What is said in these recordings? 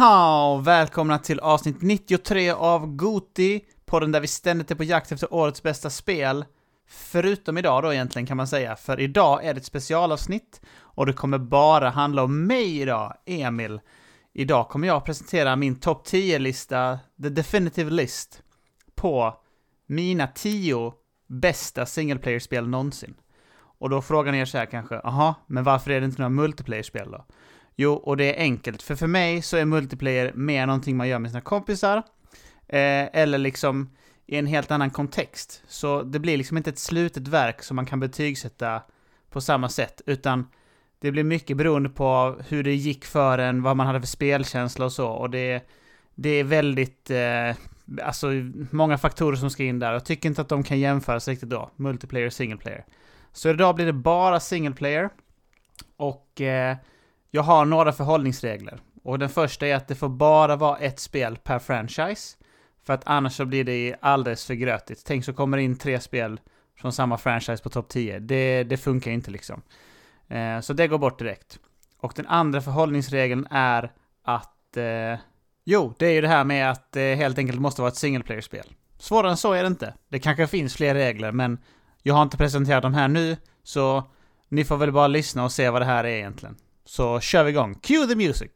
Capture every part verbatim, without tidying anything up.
Jaha, välkomna till avsnitt nittiotre av Goti, podden där vi ständigt är på jakt efter årets bästa spel. Förutom idag då egentligen kan man säga, för idag är det ett specialavsnitt och det kommer bara handla om mig idag, Emil. Idag kommer jag presentera min topp tio-lista, The Definitive List, på mina tio bästa singleplayer-spel någonsin. Och då frågar ni er så här kanske, aha, men varför är det inte några multiplayer-spel då? Jo, och det är enkelt, för för mig så är multiplayer mer någonting man gör med sina kompisar, eh, eller liksom i en helt annan kontext. Så det blir liksom inte ett slutet verk som man kan betygsätta på samma sätt, utan det blir mycket beroende på hur det gick för en, vad man hade för spelkänsla och så. Och det, det är väldigt, eh, alltså många faktorer som ska in där. Jag tycker inte att de kan jämföras riktigt då, multiplayer och singleplayer. Så idag blir det bara singleplayer. Och eh, jag har några förhållningsregler. Och den första är att det får bara vara ett spel per franchise. För att annars så blir det alldeles för grötigt. Tänk så kommer in tre spel från samma franchise på topp tio. Det, det funkar inte liksom. Eh, så det går bort direkt. Och den andra förhållningsregeln är att eh, jo, det är ju det här med att det helt enkelt måste vara ett singleplayer-spel. Svårare än så är det inte. Det kanske finns fler regler, men jag har inte presenterat dem här nu, så ni får väl bara lyssna och se vad det här är egentligen. Så kör vi igång. Cue the music!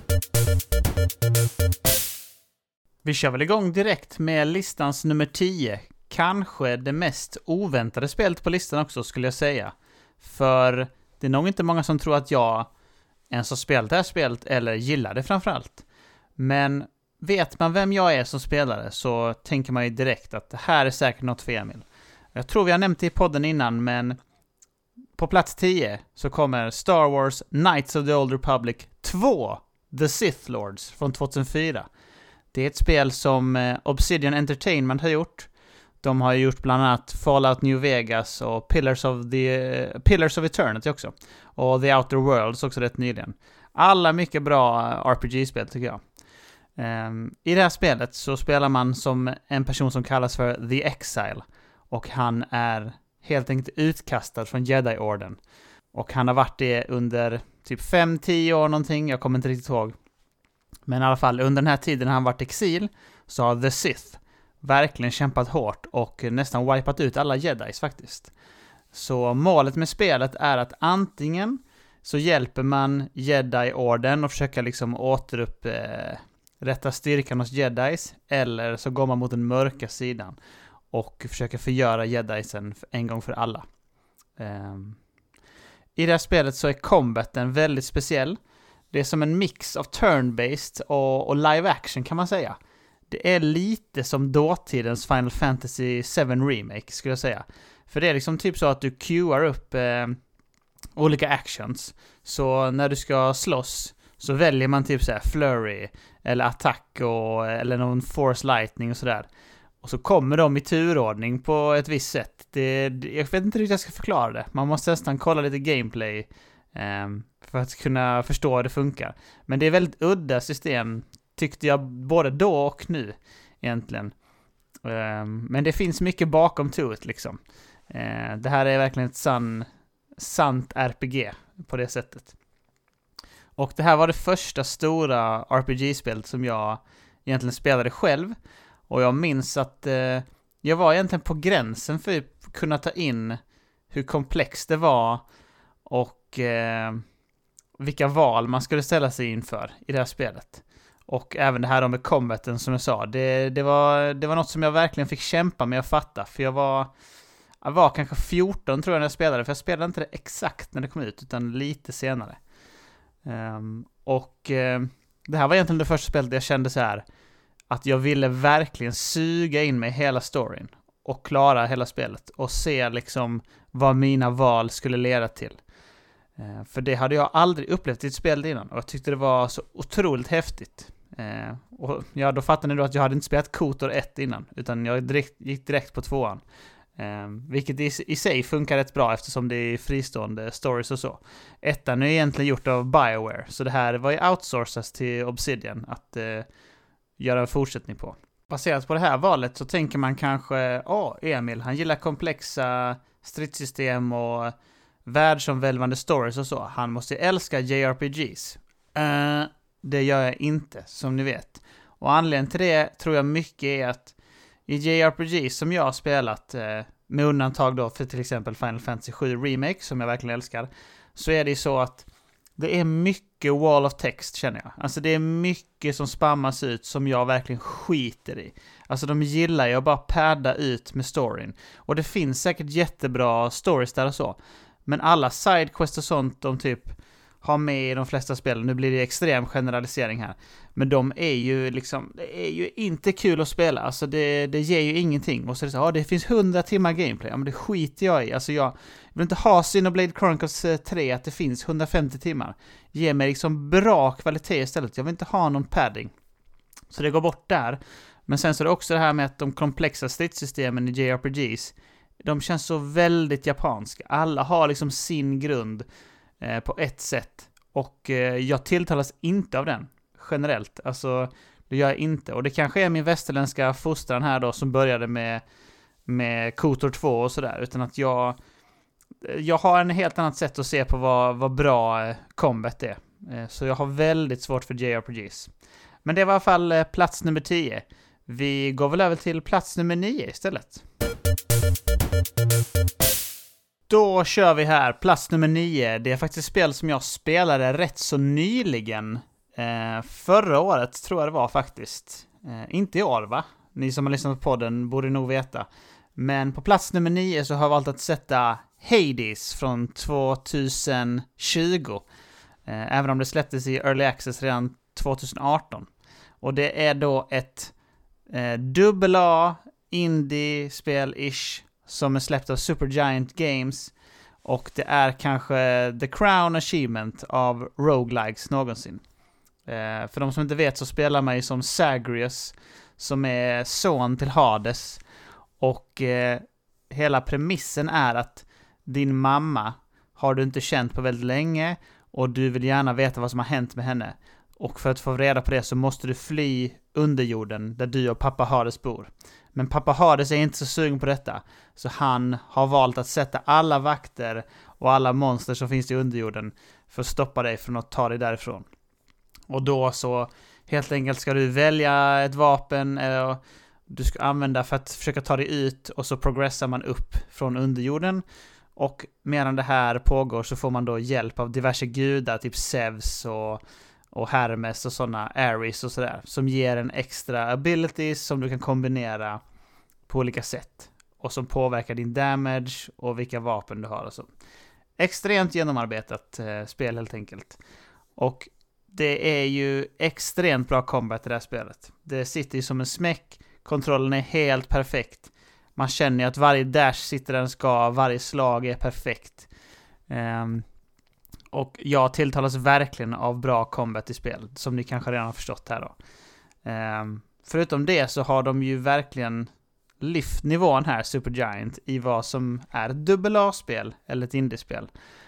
Vi kör väl igång direkt med listans nummer tio. Kanske det mest oväntade spelet på listan också, skulle jag säga. För det är nog inte många som tror att jag ens har spelat det här spelet eller gillar det framförallt. Men vet man vem jag är som spelare så tänker man ju direkt att det här är säkert något för Emil. Jag tror vi har nämnt det i podden innan, men på plats tio så kommer Star Wars Knights of the Old Republic två, The Sith Lords från tjugohundrafyra. Det är ett spel som Obsidian Entertainment har gjort. De har gjort bland annat Fallout New Vegas och Pillars of, the, uh, Pillars of Eternity också. Och The Outer Worlds också rätt nyligen. Alla mycket bra R P G-spel tycker jag. Um, I det här spelet så spelar man som en person som kallas för The Exile. Och han är helt enkelt utkastad från Jedi-orden. Och han har varit det under typ fem till tio år någonting, jag kommer inte riktigt ihåg. Men i alla fall, under den här tiden när han varit exil så har The Sith verkligen kämpat hårt och nästan wipat ut alla Jedis faktiskt. Så målet med spelet är att antingen så hjälper man Jedi-orden och försöker liksom återupprätta eh, styrkan hos Jedis, eller så går man mot den mörka sidan och försöker förgöra Jedisen en gång för alla. Um, I det här spelet så är combaten väldigt speciell. Det är som en mix av turn-based och, och live action kan man säga. Det är lite som dåtidens Final Fantasy sju Remake skulle jag säga. För det är liksom typ så att du queuar upp eh, olika actions. Så när du ska slåss så väljer man typ så här flurry eller attack och, eller någon force lightning och sådär. Och så kommer de i turordning på ett visst sätt. Det, jag vet inte hur jag ska förklara det. Man måste nästan kolla lite gameplay eh, för att kunna förstå hur det funkar. Men det är väldigt udda system, tyckte jag både då och nu egentligen. Eh, men det finns mycket bakom tuet liksom. Eh, det här är verkligen ett sann, sant R P G på det sättet. Och det här var det första stora R P G-spelet som jag egentligen spelade själv. Och jag minns att eh, jag var egentligen på gränsen för att kunna ta in hur komplext det var och eh, vilka val man skulle ställa sig inför i det här spelet. Och även det här med combaten som jag sa. Det, det, var, det var något som jag verkligen fick kämpa med att fatta. För jag var, jag var kanske fjorton tror jag när jag spelade. För jag spelade inte det exakt när det kom ut utan lite senare. Um, och eh, det här var egentligen det första spelet där jag kände så här att jag ville verkligen suga in mig hela storyn och klara hela spelet och se liksom vad mina val skulle leda till. Eh, för det hade jag aldrig upplevt i ett spel innan och jag tyckte det var så otroligt häftigt. Eh, och ja, då fattade ni då att jag hade inte spelat KOTOR ett innan utan jag direkt, gick direkt på tvåan. Eh, vilket i, i sig funkar rätt bra eftersom det är fristående stories och så. Ettan är egentligen gjort av BioWare så det här var ju outsourcas till Obsidian att eh, göra en fortsättning på. Baserat på det här valet så tänker man kanske, åh, Emil, han gillar komplexa stridssystem och världsomvälvande stories och så. Han måste älska J R P Gs. Uh, det gör jag inte, som ni vet. Och anledningen till det tror jag mycket är att i J R P G som jag har spelat, eh, med undantag då för till exempel Final Fantasy sju Remake, som jag verkligen älskar, så är det ju så att det är mycket wall of text, känner jag. Alltså det är mycket som spammas ut som jag verkligen skiter i. Alltså de gillar ju att bara padda ut med storyn. Och det finns säkert jättebra stories där och så. Men alla sidequests och sånt de typ har med i de flesta spelen. Nu blir det extrem generalisering här. Men de är ju liksom, det är ju inte kul att spela. Alltså det, det ger ju ingenting. Och så är det så, ja det finns hundra timmar gameplay. Ja men det skiter jag i. Alltså jag vill inte ha Xenoblade Chronicles tre att det finns hundrafemtio timmar. Ge mig liksom bra kvalitet istället. Jag vill inte ha någon padding. Så det går bort där. Men sen så är det också det här med att de komplexa stridssystemen i J R P Gs, de känns så väldigt japanska. Alla har liksom sin grund eh, på ett sätt. Och eh, jag tilltalas inte av den generellt. Alltså det gör jag inte. Och det kanske är min västerländska fostran här då som började med, med KOTOR två och sådär. Utan att jag, jag har en helt annat sätt att se på vad, vad bra eh, combat är. Eh, så jag har väldigt svårt för J R P Gs. Men det var i alla fall eh, plats nummer tio. Vi går väl över till plats nummer nio istället. Då kör vi här, plats nummer nio. Det är faktiskt ett spel som jag spelade rätt så nyligen. Eh, förra året tror jag det var faktiskt. Eh, inte i år va? Ni som har lyssnat på podden borde nog veta. Men på plats nummer nio så har jag valt att sätta Hades från tjugohundratjugo. Eh, även om det släpptes i Early Access redan tjugoarton. Och det är då ett eh, dubbel A indie-spel-ish som är släppt av Supergiant Games. Och det är kanske the crown achievement av roguelikes någonsin. Eh, för de som inte vet så spelar man ju som Zagreus, som är son till Hades. Och eh, hela premissen är att din mamma har du inte känt på väldigt länge och du vill gärna veta vad som har hänt med henne. Och för att få reda på det så måste du fly under jorden där du och pappa Hades bor. Men pappa Hades är inte så sugen på detta. Så han har valt att sätta alla vakter och alla monster som finns i underjorden för att stoppa dig från att ta dig därifrån. Och då så helt enkelt ska du välja ett vapen eller du ska använda för att försöka ta dig ut och så progressar man upp från underjorden. Och medan det här pågår så får man då hjälp av diverse gudar, typ Zeus och, och Hermes och sådana, Ares och sådär, som ger en extra abilities som du kan kombinera på olika sätt och som påverkar din damage och vilka vapen du har och så. Extremt genomarbetat eh, spel helt enkelt. Och det är ju extremt bra combat i det här spelet. Det sitter ju som en smäck, kontrollen är helt perfekt. Man känner ju att varje dash sitter där den ska, varje slag är perfekt. Um, och jag tilltalas verkligen av bra combat i spel, som ni kanske redan har förstått här då. Um, förutom det så har de ju verkligen lyft nivån här, Supergiant, i vad som är ett dubbel A-spel eller ett indiespel.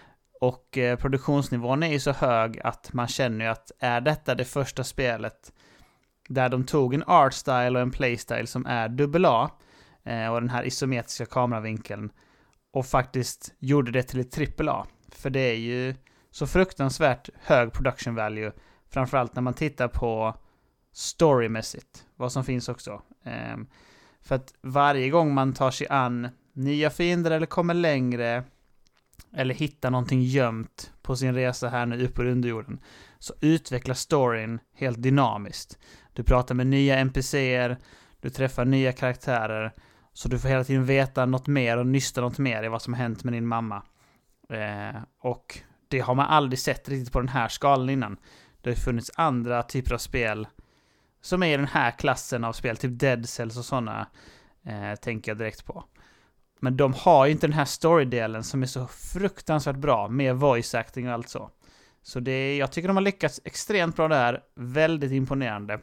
Och eh, produktionsnivån är ju så hög att man känner ju att är detta det första spelet där de tog en art style och en playstyle som är dubbel A eh, och den här isometriska kameravinkeln och faktiskt gjorde det till ett trippel A. För det är ju så fruktansvärt hög production value, framförallt när man tittar på storymässigt, vad som finns också. Eh, för att varje gång man tar sig an nya fiender eller kommer längre eller hittar någonting gömt på sin resa här nu upp ur underjorden, så utvecklar storyn helt dynamiskt. Du pratar med nya N P C:er, du träffar nya karaktärer, så du får hela tiden veta något mer och nysta något mer i vad som har hänt med din mamma. Eh, och det har man aldrig sett riktigt på den här skalan innan. Det har funnits andra typer av spel som är i den här klassen av spel, typ Dead Cells och sådana, eh, tänker jag direkt på. Men de har ju inte den här storydelen som är så fruktansvärt bra med voice acting och allt så. Så det, jag tycker de har lyckats extremt bra där. Väldigt imponerande.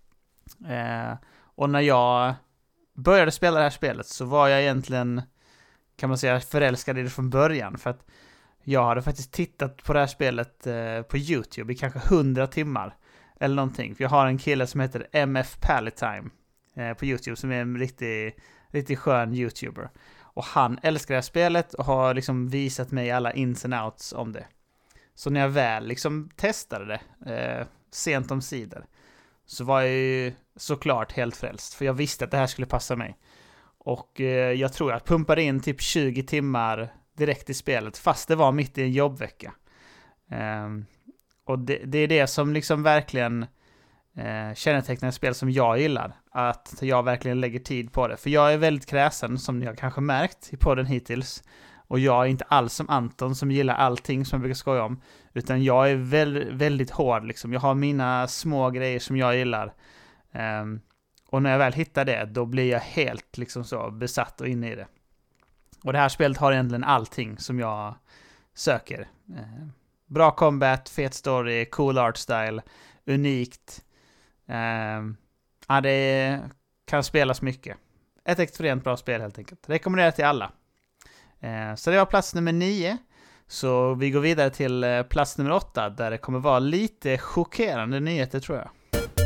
Eh, och när jag började spela det här spelet så var jag egentligen, kan man säga, förälskad i det från början. För att jag hade faktiskt tittat på det här spelet eh, på YouTube i kanske hundra timmar. Eller någonting. För jag har en kille som heter M F Palatime eh, på YouTube som är en riktigt, riktigt skön YouTuber. Och han älskar det här spelet och har liksom visat mig alla ins and outs om det. Så när jag väl liksom testade det, eh, sent om sidor, så var jag ju såklart helt frälst. För jag visste att det här skulle passa mig. Och eh, jag tror jag pumpade in typ tjugo timmar direkt i spelet, fast det var mitt i en jobbvecka. Eh, och det, det är det som liksom verkligen eh, kännetecknar ett spel som jag gillar. Att jag verkligen lägger tid på det. För jag är väldigt kräsen, som ni har kanske märkt i podden hittills. Och jag är inte alls som Anton som gillar allting som jag brukar skoja om. Utan jag är väl, väldigt hård liksom. Jag har mina små grejer som jag gillar. Um, och när jag väl hittar det, då blir jag helt liksom så besatt och inne i det. Och det här spelet har egentligen allting som jag söker. Uh, bra combat, fet story, cool art style, unikt. Uh, ja, det kan spelas mycket. Ett extremt bra spel helt enkelt. Rekommenderar till alla. Uh, så det var plats nummer nio. Så vi går vidare till uh, plats nummer åtta, där det kommer vara lite chockerande nyheter, tror jag.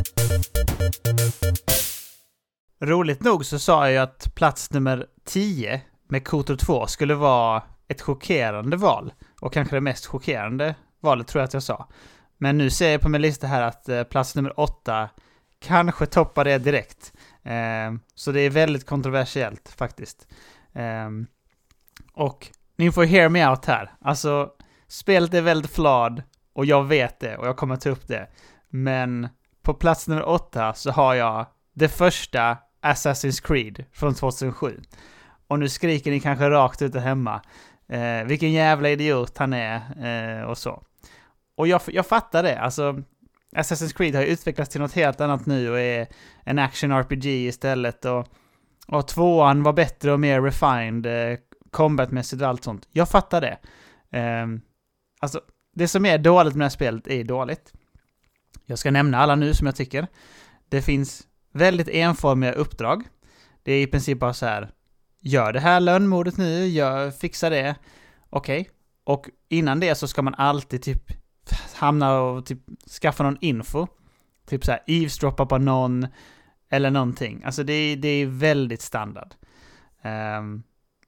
Roligt nog så sa jag ju att plats nummer tio med KOTOR två skulle vara ett chockerande val. Och kanske det mest chockerande valet, tror jag att jag sa. Men nu ser jag på min lista här att eh, plats nummer åtta kanske toppar det direkt. Eh, så det är väldigt kontroversiellt faktiskt. Eh, och ni får hear me out här. Alltså, spelet är väldigt flawed och jag vet det och jag kommer ta upp det. Men på plats nummer åtta så har jag det första Assassin's Creed från tjugohundrasju. Och nu skriker ni kanske rakt ut där hemma. Eh, vilken jävla idiot han är eh, och så. Och jag, jag fattar det. Alltså, Assassin's Creed har ju utvecklats till något helt annat nu och är en action R P G istället. Och, och tvåan var bättre och mer refined eh, combatmässigt och allt sånt. Jag fattar det. Eh, alltså, det som är dåligt med det här spelet är dåligt. Jag ska nämna alla nu som jag tycker. Det finns väldigt enformiga uppdrag. Det är i princip bara så här: gör det här lönnmordet nu, gör, fixa det. Okej. Okay. Och innan det så ska man alltid typ hamna och typ skaffa någon info. Typ så här eavesdroppa på någon eller någonting. Alltså det är, det är väldigt standard. Um,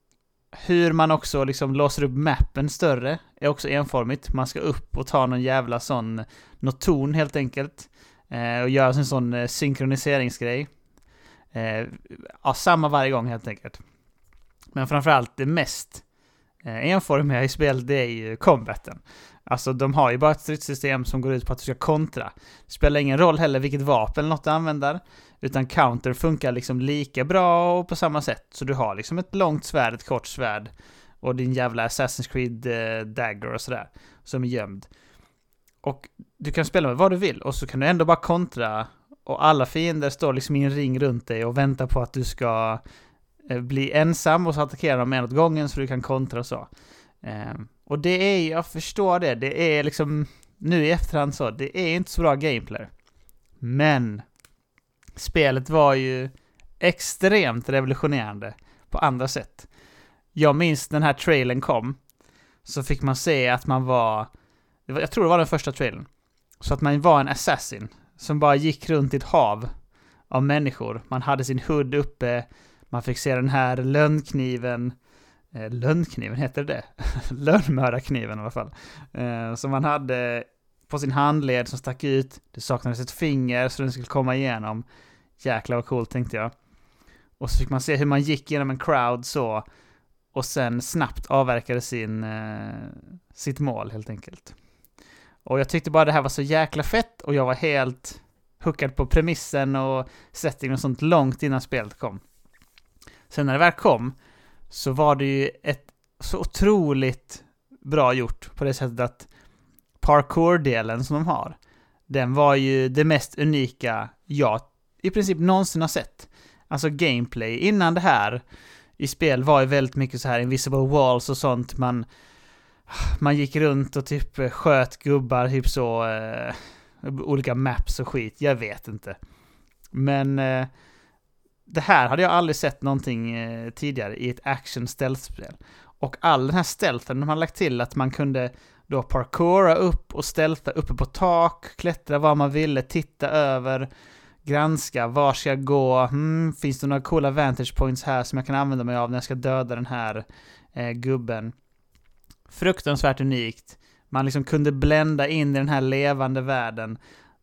hur man också liksom låser upp mappen större är också enformigt. Man ska upp och ta någon jävla sån noton helt enkelt. Eh, och göra en sån eh, synkroniseringsgrej. Eh, ja, samma varje gång helt enkelt. Men framförallt det mest eh, enformiga i spelet, det är ju combaten. Alltså de har ju bara ett stridssystem som går ut på att du ska kontra. Det spelar ingen roll heller vilket vapen eller något du använder. Utan counter funkar liksom lika bra och på samma sätt. Så du har liksom ett långt svärd, ett kort svärd. Och din jävla Assassin's Creed eh, dagger och sådär. Som är gömd. Och du kan spela med vad du vill. Och så kan du ändå bara kontra. Och alla fiender står liksom i en ring runt dig och väntar på att du ska eh, bli ensam. Och så attackerar de en åt gången så du kan kontra och så. Eh, och det är, jag förstår det. Det är liksom, nu i efterhand så, det är inte så bra gameplay. Men spelet var ju extremt revolutionerande på andra sätt. Jag minns den här trailern kom, så fick man se att man var, jag tror det var den första trailern, så att man var en assassin som bara gick runt i ett hav av människor. Man hade sin hood uppe, man fick se den här lönnkniven, eh, lönnkniven heter det? Lönnmördarkniven i alla fall. Eh, som man hade på sin handled som stack ut. Det saknades ett finger så den skulle komma igenom. Jäklar vad coolt, tänkte jag. Och så fick man se hur man gick genom en crowd så. Och sen snabbt avverkade sin, eh, sitt mål helt enkelt. Och jag tyckte bara det här var så jäkla fett. Och jag var helt hookad på premissen och settingen och sånt långt innan spelet kom. Sen när det väl kom så var det ju ett så otroligt bra gjort på det sättet att parkour-delen som de har, den var ju det mest unika jag i princip någonsin har sett. Alltså gameplay innan det här i spel var ju väldigt mycket så här invisible walls och sånt. Man, man gick runt och typ sköt gubbar, typ så eh, olika maps och skit. Jag vet inte. Men eh, det här hade jag aldrig sett någonting eh, tidigare i ett action stealth-spel. Och all den här stealthen de har lagt till att man kunde då parkoura upp och stealtha uppe på tak, klättra var man ville, titta över, granska, var ska jag gå, hmm, finns det några coola vantage points här som jag kan använda mig av när jag ska döda den här eh, gubben. Fruktansvärt unikt. Man liksom kunde blända in i den här levande världen.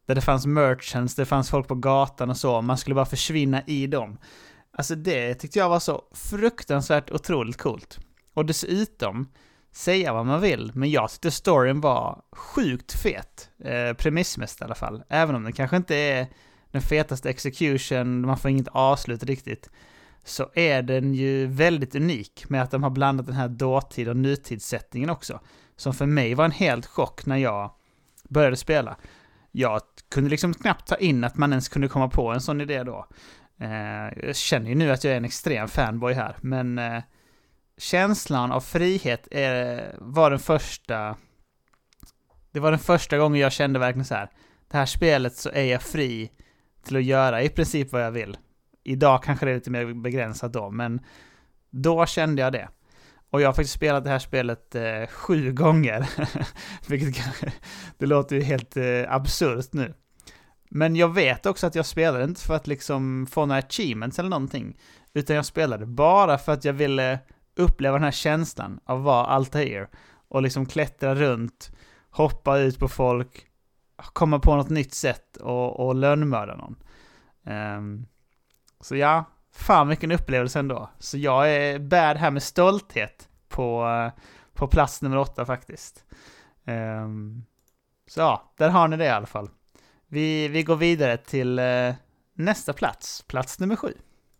där det fanns merchants, det fanns folk på gatan och så. Man skulle bara försvinna i dem. Alltså det tyckte jag var så fruktansvärt otroligt coolt. Och dessutom, säga vad man vill, men jag tyckte storyn var sjukt fet. Eh, premissmässigt i alla fall. Även om den kanske inte är den fetaste execution, man får inget avslut riktigt, så är den ju väldigt unik med att de har blandat den här dåtid- och nutidssättningen också. Som för mig var en helt chock när jag började spela. Jag kunde liksom knappt ta in att man ens kunde komma på en sån idé då. Eh, jag känner ju nu att jag är en extrem fanboy här, men eh, känslan av frihet är, var den första det var den första gången jag kände verkligen så här: det här spelet så är jag fri till att göra i princip vad jag vill. Idag kanske det är lite mer begränsat då, men då kände jag det. Och jag har faktiskt spelat det här spelet eh, sju gånger. Vilket kanske, det låter ju helt eh, absurt nu. Men jag vet också att jag spelade inte för att liksom få några achievements eller någonting. Utan jag spelade bara för att jag ville uppleva den här känslan av att vara Altair. Och liksom klättra runt, hoppa ut på folk, komma på något nytt sätt och, och lönnmörda någon. Um, så ja, fan vilken upplevelse ändå. Så jag är bad här med stolthet på, på plats nummer åtta faktiskt. Um, så ja, där har ni det i alla fall. Vi, vi går vidare till uh, nästa plats, plats nummer sju.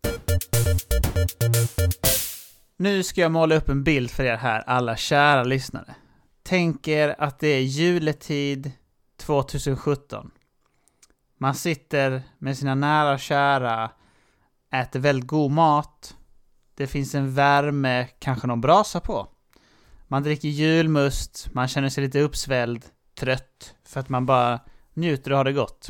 Nu ska jag måla upp en bild för er här, alla kära lyssnare. Tänk er att det är juletid tjugohundrasjutton. Man sitter med sina nära och kära, äter väldigt god mat. Det finns en värme, kanske någon brasa på. Man dricker julmust, man känner sig lite uppsvälld, trött, för att man bara njuter och har det gott.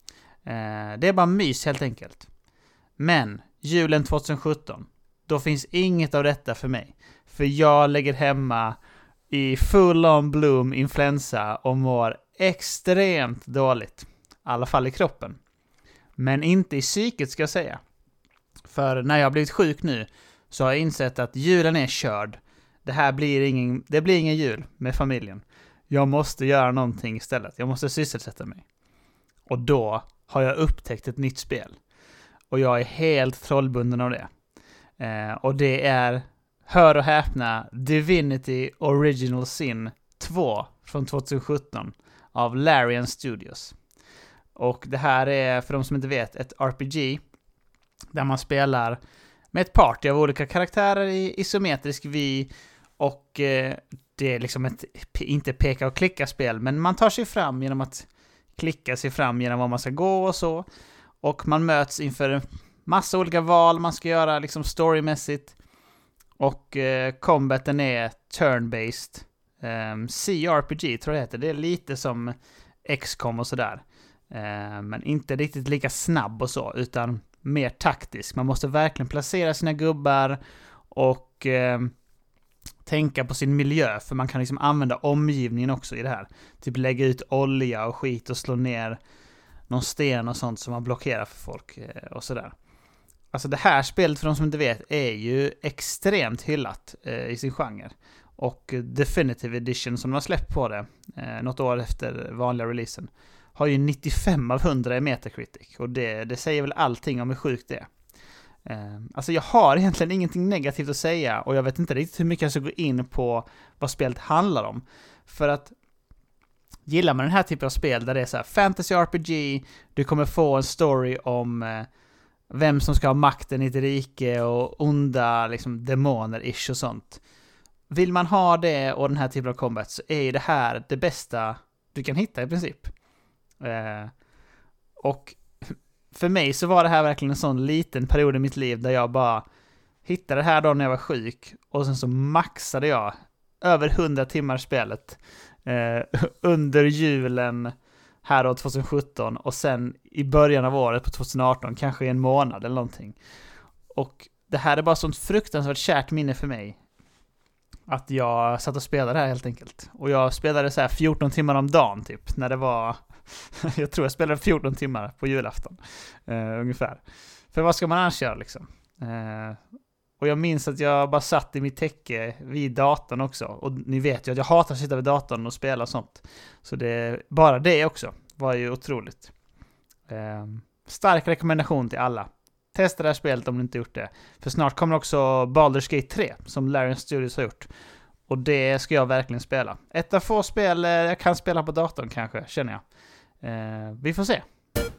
Eh, det är bara mys helt enkelt. Men julen tjugohundrasjutton, då finns inget av detta för mig. För jag lägger hemma i full on bloom influensa och mår extremt dåligt. I alla fall i kroppen. Men inte i psyket ska jag säga. För när jag har blivit sjuk nu så har jag insett att julen är körd. Det här blir ingen, det blir ingen jul med familjen. Jag måste göra någonting istället. Jag måste sysselsätta mig. Och då har jag upptäckt ett nytt spel. Och jag är helt trollbunden av det. Eh, och det är, hör och häpna, Divinity Original Sin två från tjugohundrasjutton av Larian Studios. Och det här är, för de som inte vet, ett R P G där man spelar med ett party av olika karaktärer i isometrisk vy, och eh, det är liksom ett, inte peka och klicka spel, men man tar sig fram genom att klicka sig fram genom vad man ska gå och så, och man möts inför en massa olika val man ska göra liksom storymässigt, och eh, combaten är turn-based eh, C R P G tror jag det heter. Det är lite som X COM och sådär, eh, men inte riktigt lika snabb och så, utan mer taktisk. Man måste verkligen placera sina gubbar och eh, tänka på sin miljö, för man kan liksom använda omgivningen också i det här. Typ lägga ut olja och skit och slå ner någon sten och sånt som man blockerar för folk eh, och sådär. Alltså det här spelet, för de som inte vet, är ju extremt hyllat eh, i sin genre. Och Definitive Edition som de har släppt på det eh, något år efter vanliga releasen har ju nittiofem av hundra i Metacritic. Och det, det säger väl allting om hur sjukt det är. Eh, alltså jag har egentligen ingenting negativt att säga, och jag vet inte riktigt hur mycket jag ska gå in på vad spelet handlar om. För att gillar man den här typen av spel där det är så här fantasy R P G, du kommer få en story om eh, vem som ska ha makten i ett rike och onda liksom demoner-ish och sånt. Vill man ha det och den här typen av combat, så är det här det bästa du kan hitta i princip. Eh, och för mig så var det här verkligen en sån liten period i mitt liv där jag bara hittade det här då när jag var sjuk, och sen så maxade jag över hundra timmar spelet eh, under julen här då tjugohundrasjutton, och sen i början av året på tjugoarton, kanske i en månad eller någonting. Och det här är bara sånt fruktansvärt kärt minne för mig, att jag satt och spelade här helt enkelt. Och jag spelade så här fjorton timmar om dagen typ, när det var jag tror jag spelade fjorton timmar på julafton eh, ungefär. För vad ska man annars göra liksom? Eh, och jag minns att jag bara satt i mitt täcke vid datorn också. Och ni vet ju att jag hatar att sitta vid datorn och spela och sånt. Så det bara det också. var ju otroligt. Eh, stark rekommendation till alla. Testa det här spelet om ni inte gjort det. För snart kommer också Baldur's Gate tre som Larian Studios har gjort. Och det ska jag verkligen spela. Ett av få spel jag kan spela på datorn kanske, känner jag. Eh, vi får se.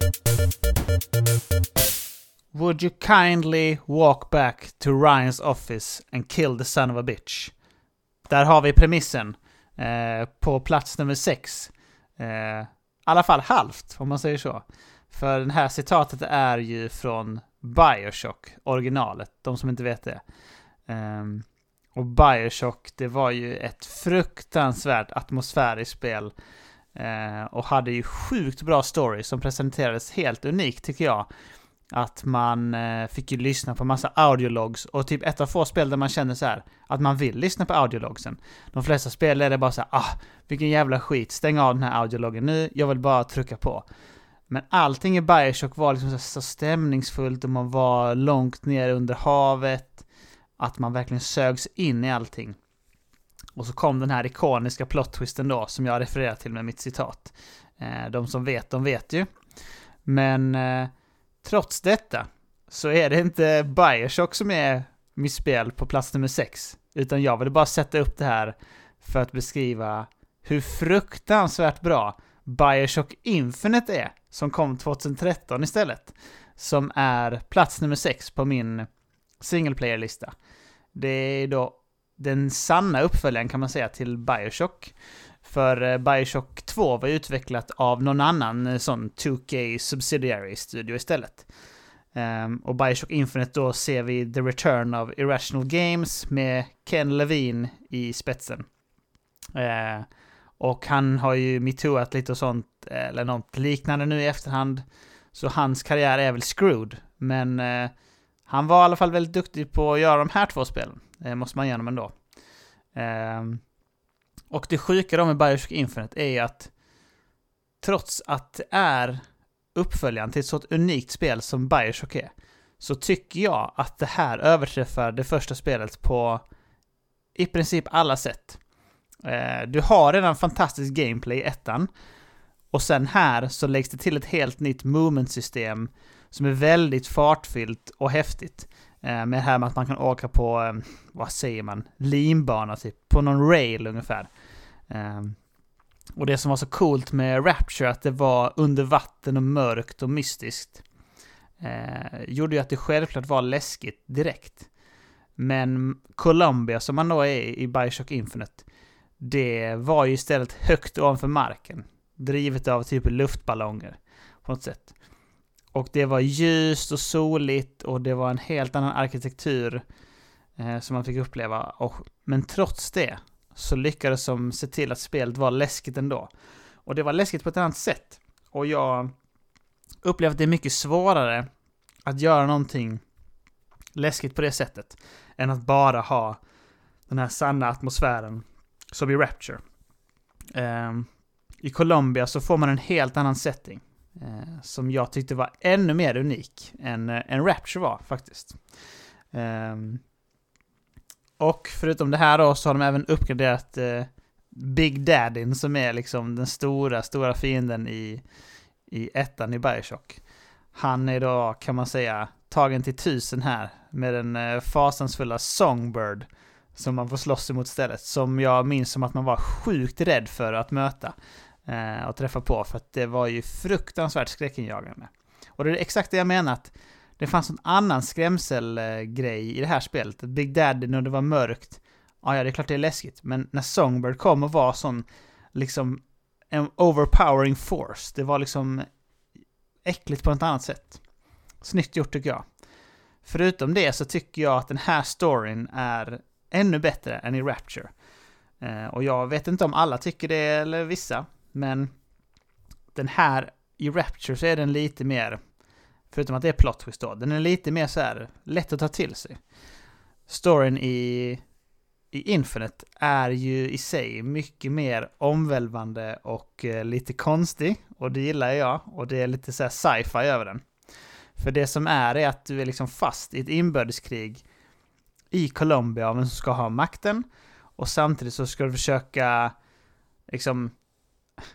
Would you kindly walk back to Ryan's office and kill the son of a bitch? Där har vi premissen. Eh, på plats nummer sex. Eh, I alla fall halvt, om man säger så. För det här citatet är ju från Bioshock, originalet. De som inte vet det. Eh, och Bioshock, det var ju ett fruktansvärt atmosfäriskt spel. Eh, och hade ju sjukt bra story som presenterades helt unikt, tycker jag. Att man eh, fick ju lyssna på massa audiologs. Och typ ett av få spel där man känner så här att man vill lyssna på audiologsen. De flesta spel är det bara så här, ah, vilken jävla skit, stäng av den här audiologen nu, jag vill bara trycka på. Men allting i Bioshock var liksom så, så stämningsfullt, och man var långt ner under havet. Att man verkligen sögs in i allting. Och så kom den här ikoniska plot-twisten då, som jag refererar till med mitt citat. Eh, de som vet, de vet ju. Men eh, trots detta så är det inte Bioshock som är mitt spel på plats nummer sex. Utan jag vill bara sätta upp det här för att beskriva hur fruktansvärt bra Bioshock Infinite är, som kom tjugohundratretton istället. Som är plats nummer sex på min single player-lista. Det är då den sanna uppföljaren, kan man säga, till Bioshock. För Bioshock två var utvecklat av någon annan sån två K subsidiary studio istället. Um, och Bioshock Infinite, då ser vi The Return of Irrational Games med Ken Levine i spetsen. Uh, och han har ju metooat lite och sånt, eller något liknande nu i efterhand. Så hans karriär är väl screwed. Men uh, han var i alla fall väldigt duktig på att göra de här två spelen. Det måste man igenom ändå. Um, och det sjuka då med Bioshock Infinite är att trots att det är uppföljaren till ett sådant unikt spel som Bioshock är, så tycker jag att det här överträffar det första spelet på i princip alla sätt. Uh, du har redan fantastisk gameplay i ettan. Och sen här så läggs det till ett helt nytt movement-system som är väldigt fartfyllt och häftigt. Med det här med att man kan åka på, vad säger man, linbana typ, på någon rail ungefär. Och det som var så coolt med Rapture, att det var under vatten och mörkt och mystiskt, gjorde ju att det självklart var läskigt direkt. Men Columbia, som man då är i Bioshock Infinite, det var ju istället högt ovanför marken, drivet av typ luftballonger på något sätt. Och det var ljust och soligt, och det var en helt annan arkitektur eh, som man fick uppleva. Och, men trots det så lyckades de se till att spelet var läskigt ändå. Och det var läskigt på ett annat sätt. Och jag upplevde att det är mycket svårare att göra någonting läskigt på det sättet än att bara ha den här sanna atmosfären som i Rapture. Eh, I Columbia så får man en helt annan setting. Eh, som jag tyckte var ännu mer unik än, eh, än Rapture var faktiskt. Eh, och förutom det här då, så har de även uppgraderat eh, Big Daddyn, som är liksom den stora, stora fienden i, i ettan i Bioshock. Han är då, kan man säga, tagen till tusen här med den eh, fasansfulla Songbird som man får slåss emot istället. Som jag minns som att man var sjukt rädd för att möta och träffa på, för att det var ju fruktansvärt skräckinjagande. Och det är exakt det jag menar, att det fanns en annan skrämselgrej i det här spelet. Big Daddy, när det var mörkt, ja, ja det är klart det är läskigt, men när Songbird kom och var sån liksom en overpowering force, det var liksom äckligt på ett annat sätt. Snyggt gjort tycker jag. Förutom det så tycker jag att den här storyn är ännu bättre än i Rapture. Och jag vet inte om alla tycker det eller vissa, men den här i Rapture så är den lite mer, förutom att det är plot twist då, den är lite mer så här lätt att ta till sig. Storyn i, i Infinite är ju i sig mycket mer omvälvande och eh, lite konstig, och det gillar jag, och det är lite så här sci-fi över den. För det som är är att du är liksom fast i ett inbördeskrig i Columbia av vem som ska ha makten, och samtidigt så ska du försöka liksom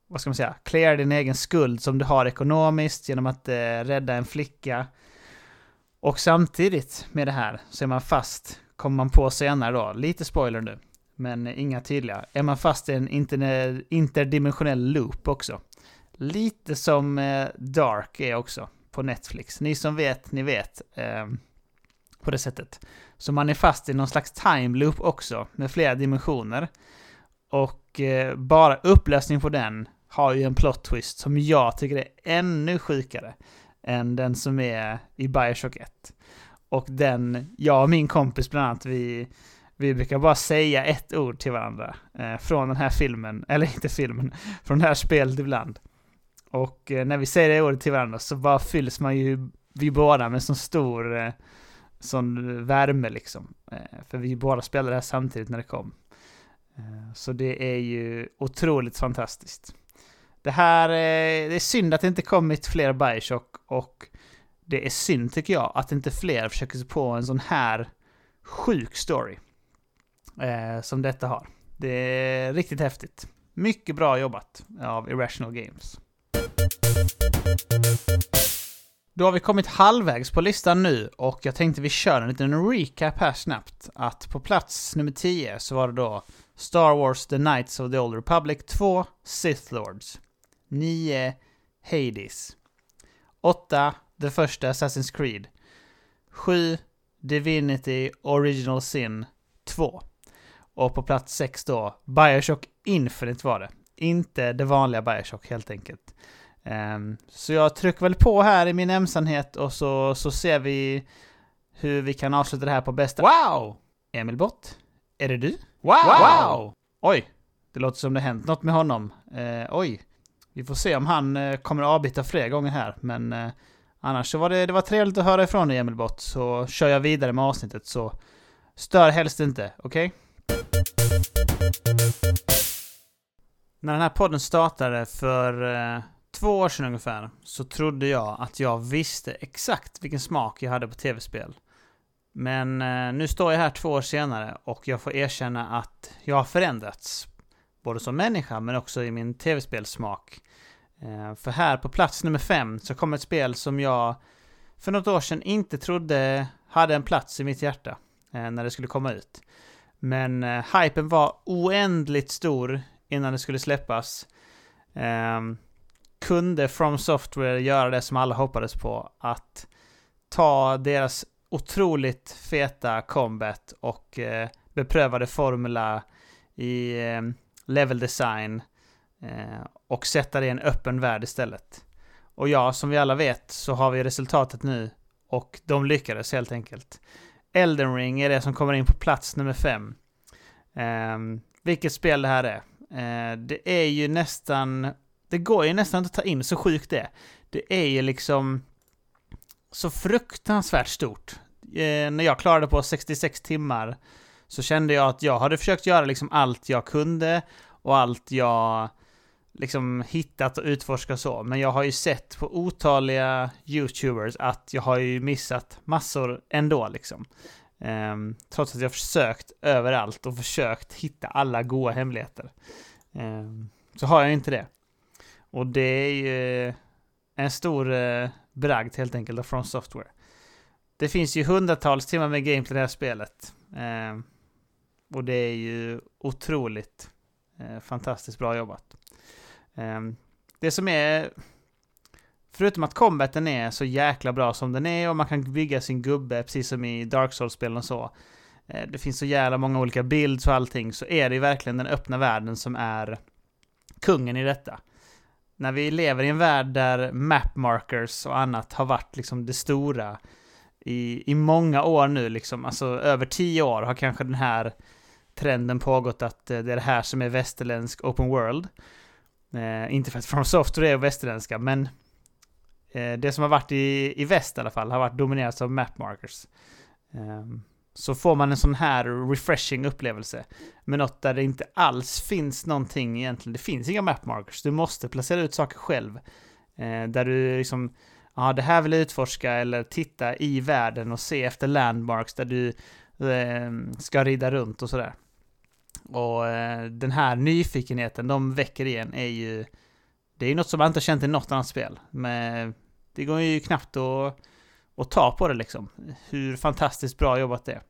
vad ska man säga, clear din egen skuld som du har ekonomiskt genom att eh, rädda en flicka. Och samtidigt med det här så är man fast, kommer man på senare då, lite spoiler nu, men inga tydliga, är man fast i en inter- interdimensionell loop också. Lite som eh, Dark är också på Netflix. Ni som vet, ni vet eh, på det sättet. Så man är fast i någon slags time loop också med flera dimensioner. Och eh, bara upplösning på den har ju en plot twist som jag tycker är ännu sjukare än den som är i Bioshock ett. Och den, jag och min kompis bland annat, vi, vi brukar bara säga ett ord till varandra eh, från den här filmen, eller inte filmen, från det här spelet ibland. Och eh, när vi säger det ordet till varandra så bara fylls man ju, vi båda med sån stor eh, sån värme liksom. Eh, för vi båda spelade det här samtidigt när det kom. Eh, så det är ju otroligt fantastiskt. Det här, eh, det är synd att det inte kommit fler Bioshock, och det är synd tycker jag att inte fler försöker sig på en sån här sjuk story eh, som detta har. Det är riktigt häftigt. Mycket bra jobbat av Irrational Games. Då har vi kommit halvvägs på listan nu, och jag tänkte vi kör en liten recap här snabbt. Att på plats nummer tio så var det då Star Wars The Knights of the Old Republic två, Sith Lords. nio, Hades. åtta, det första Assassin's Creed. sju, Divinity Original Sin två. Och på plats sex då, Bioshock Infinite var det. Inte det vanliga Bioshock helt enkelt. Um, så jag trycker väl på här i min ensamhet, och så, så ser vi hur vi kan avsluta det här på bästa. Wow! Emil Bott, är det du? Wow! wow! Oj, det låter som det hänt något med honom. Uh, oj, vi får se om han uh, kommer att avbyta fler gånger här. Men uh, annars så var det, det var trevligt att höra ifrån dig, Emil Bott. Så kör jag vidare med avsnittet, så stör helst inte, okej? Okay? När den här podden startade för uh, två år sedan ungefär, så trodde jag att jag visste exakt vilken smak jag hade på tv-spel. Men uh, nu står jag här två år senare, och jag får erkänna att jag har förändrats. Både som människa men också i min tv-spelsmak. Uh, för här på plats nummer fem så kommer ett spel som jag för något år sedan inte trodde hade en plats i mitt hjärta uh, när det skulle komma ut. Men uh, hypen var oändligt stor innan det skulle släppas. Um, kunde From Software göra det som alla hoppades på, att ta deras otroligt feta combat och uh, beprövade formula i uh, level design uh, och sätta det i en öppen värld istället. Och ja, som vi alla vet så har vi resultatet nu, och de lyckades helt enkelt. Elden Ring är det som kommer in på plats nummer fem. Um, vilket spel det här är? Uh, det är ju nästan, det går ju nästan inte att ta in så sjukt det. Det är ju liksom så fruktansvärt stort. Uh, när jag klarade på sextiosex timmar så kände jag att jag hade försökt göra liksom allt jag kunde och allt jag liksom hittat och utforskat så. Men jag har ju sett på otaliga YouTubers att jag har ju missat massor ändå liksom. Um, trots att jag försökt överallt och försökt hitta alla goda hemligheter, um, så har jag inte det. Och det är ju en stor uh, bragd helt enkelt av From Software. Det finns ju hundratals timmar med gameplay i det här spelet, um, och det är ju otroligt uh, fantastiskt bra jobbat. Um, det som är, förutom att combaten är så jäkla bra som den är, och man kan bygga sin gubbe precis som i Dark Souls-spelen och så. Det finns så jävla många olika builds och allting, så är det ju verkligen den öppna världen som är kungen i detta. När vi lever i en värld där map markers och annat har varit liksom det stora i, i många år nu, liksom, alltså över tio år har kanske den här trenden pågått, att det är det här som är västerländsk open world. Eh, inte för att From Software är västerländska, men det som har varit i, i väst i alla fall har varit dominerat av map markers. Um, så får man en sån här refreshing upplevelse med något där det inte alls finns någonting egentligen. Det finns inga map markers. Du måste placera ut saker själv. Uh, där du liksom, ja, det här vill jag utforska, eller titta i världen och se efter landmarks där du uh, ska rida runt och sådär. Och uh, den här nyfikenheten de väcker igen är ju det är ju något som man inte har känt i något annat spel. Men det går ju knappt att, att ta på det liksom. Hur fantastiskt bra jobbat det är.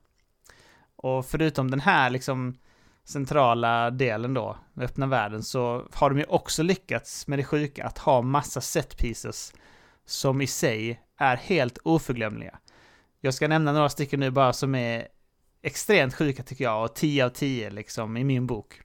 Och förutom den här liksom centrala delen då, öppna världen, så har de ju också lyckats med det sjuka att ha massa set pieces som i sig är helt oförglömliga. Jag ska nämna några stycken nu bara som är extremt sjuka tycker jag, och tio av tio liksom i min bok.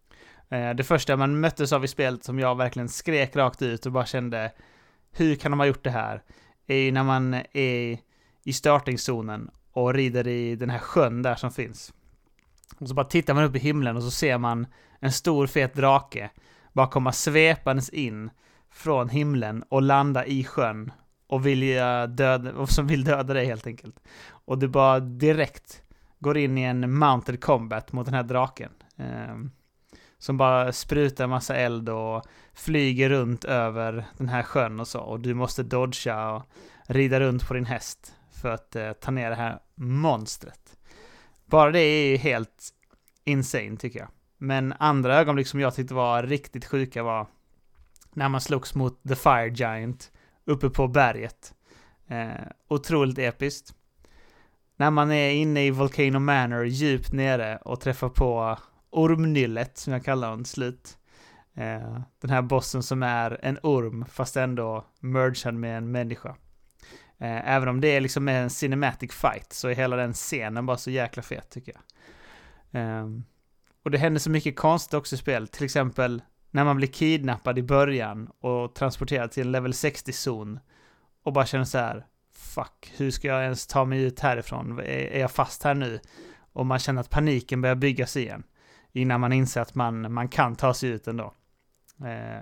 Det första man möttes av i spelet som jag verkligen skrek rakt ut och bara kände, hur kan de ha gjort det här? Är ju när man är i startingzonen och rider i den här sjön där som finns. Och så bara tittar man upp i himlen och så ser man en stor fet drake bara komma svepandes in från himlen och landa i sjön och vill döda, och som vill döda dig helt enkelt. Och du bara direkt går in i en mounted combat mot den här draken. Eh, som bara sprutar en massa eld och flyger runt över den här sjön och så. Och du måste dodga och rida runt på din häst för att eh, ta ner det här monstret. Bara det är ju helt insane tycker jag. Men andra ögonblick som jag tyckte var riktigt sjuka var när man slogs mot The Fire Giant uppe på berget. Eh, otroligt episkt. När man är inne i Volcano Manor djupt nere och träffar på ormnyllet som jag kallar honom till slut. Eh, den här bossen som är en orm fast ändå mergad med en människa. Eh, även om det är liksom en cinematic fight så är hela den scenen bara så jäkla fet tycker jag. Eh, och det händer så mycket konstigt också i spel. Till exempel när man blir kidnappad i början och transporterad till en level sextio-zon och bara känner så här, fuck, hur ska jag ens ta mig ut härifrån? Är, är jag fast här nu? Och man känner att paniken börjar byggas igen innan man inser att man, man kan ta sig ut ändå. Eh,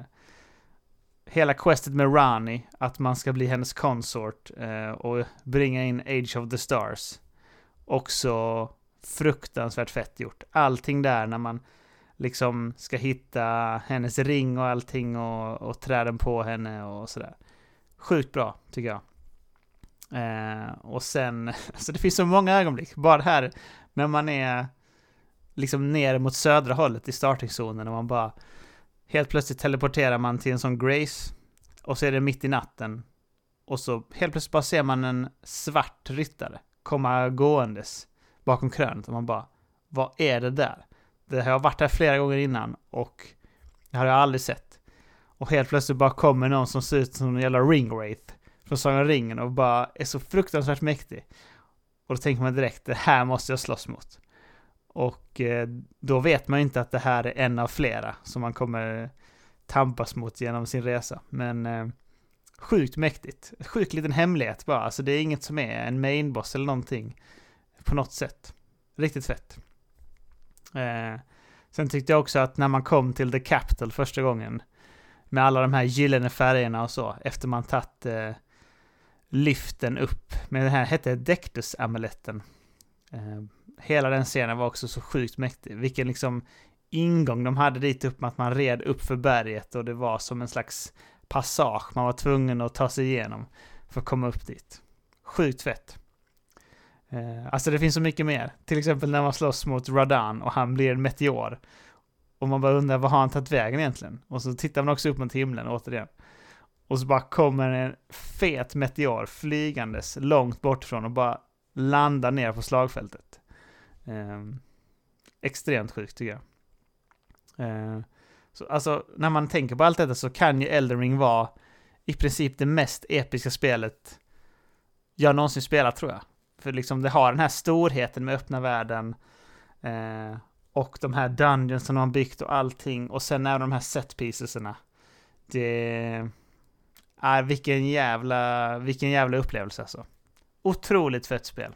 hela questet med Rani, att man ska bli hennes consort eh, och bringa in Age of the Stars. Också fruktansvärt fett gjort. Allting där när man liksom ska hitta hennes ring och allting och, och träden på henne och sådär. Sjukt bra tycker jag. Eh, och sen, alltså det finns så många ögonblick. Bara det här när man är liksom ner mot södra hållet i startingzonen och man bara helt plötsligt teleporterar man till en sån Grace och så är det mitt i natten och så helt plötsligt bara ser man en svart ryttare komma gåendes bakom krönet och man bara, vad är det där? Det har jag varit här flera gånger innan och det har jag aldrig sett. Och helt plötsligt bara kommer någon som ser ut som en jävla ringwraith från Sagan om ringen och bara är så fruktansvärt mäktig. Och då tänker man direkt, det här måste jag slåss mot. Och eh, då vet man inte att det här är en av flera som man kommer tampas mot genom sin resa. Men eh, sjukt mäktigt. Sjukt liten hemlighet bara. Alltså det är inget som är en mainboss eller någonting på något sätt. Riktigt fett. Eh, sen tyckte jag också att när man kom till The Capital första gången med alla de här gyllene färgerna och så, efter man tagit eh, lyften upp med den här, hette Dectus-amuletten. Eh, hela den scenen var också så sjukt mäktig. Vilken liksom ingång de hade dit upp med att man red upp för berget och det var som en slags passage man var tvungen att ta sig igenom för att komma upp dit. Sjukt fett. Eh, alltså det finns så mycket mer. Till exempel när man slåss mot Radahn och han blir en meteor. Och man bara undrar, vad har han tagit vägen egentligen? Och så tittar man också upp mot himlen återigen. Och så bara kommer en fet meteor flygandes långt bort från och bara landar ner på slagfältet. Eh, extremt sjukt tycker jag. Eh, så, alltså, när man tänker på allt detta så kan ju Elden Ring vara i princip det mest episka spelet jag någonsin spelat tror jag. För liksom det har den här storheten med öppna världen eh, och de här dungeons som de har byggt och allting. Och sen är de här setpieceserna. Det är vilken jävla, vilken jävla upplevelse alltså. Otroligt fett spel.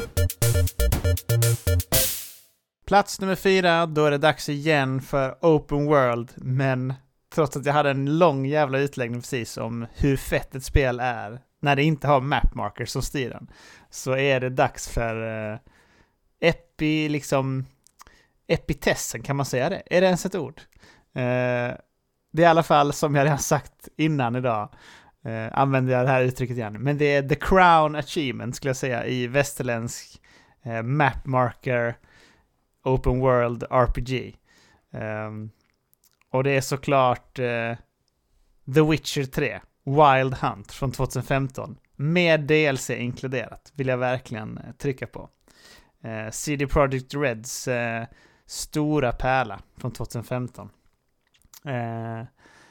Plats nummer fyra, då är det dags igen för Open World. Men trots att jag hade en lång jävla utläggning precis om hur fett ett spel är när det inte har map markers som styr den, så är det dags för uh, epi, liksom epitessen, kan man säga det? Är det ens ett ord? Uh, det är i alla fall, som jag redan sagt innan idag, uh, använder jag det här uttrycket igen, men det är The Crown Achievement skulle jag säga i västerländsk uh, map marker Open World R P G. Um, och det är såklart uh, The Witcher tre, Wild Hunt från tjugohundrafemton. Med D L C inkluderat, vill jag verkligen eh, trycka på. Eh, C D Projekt Reds eh, stora pärla från tjugohundrafemton. Eh,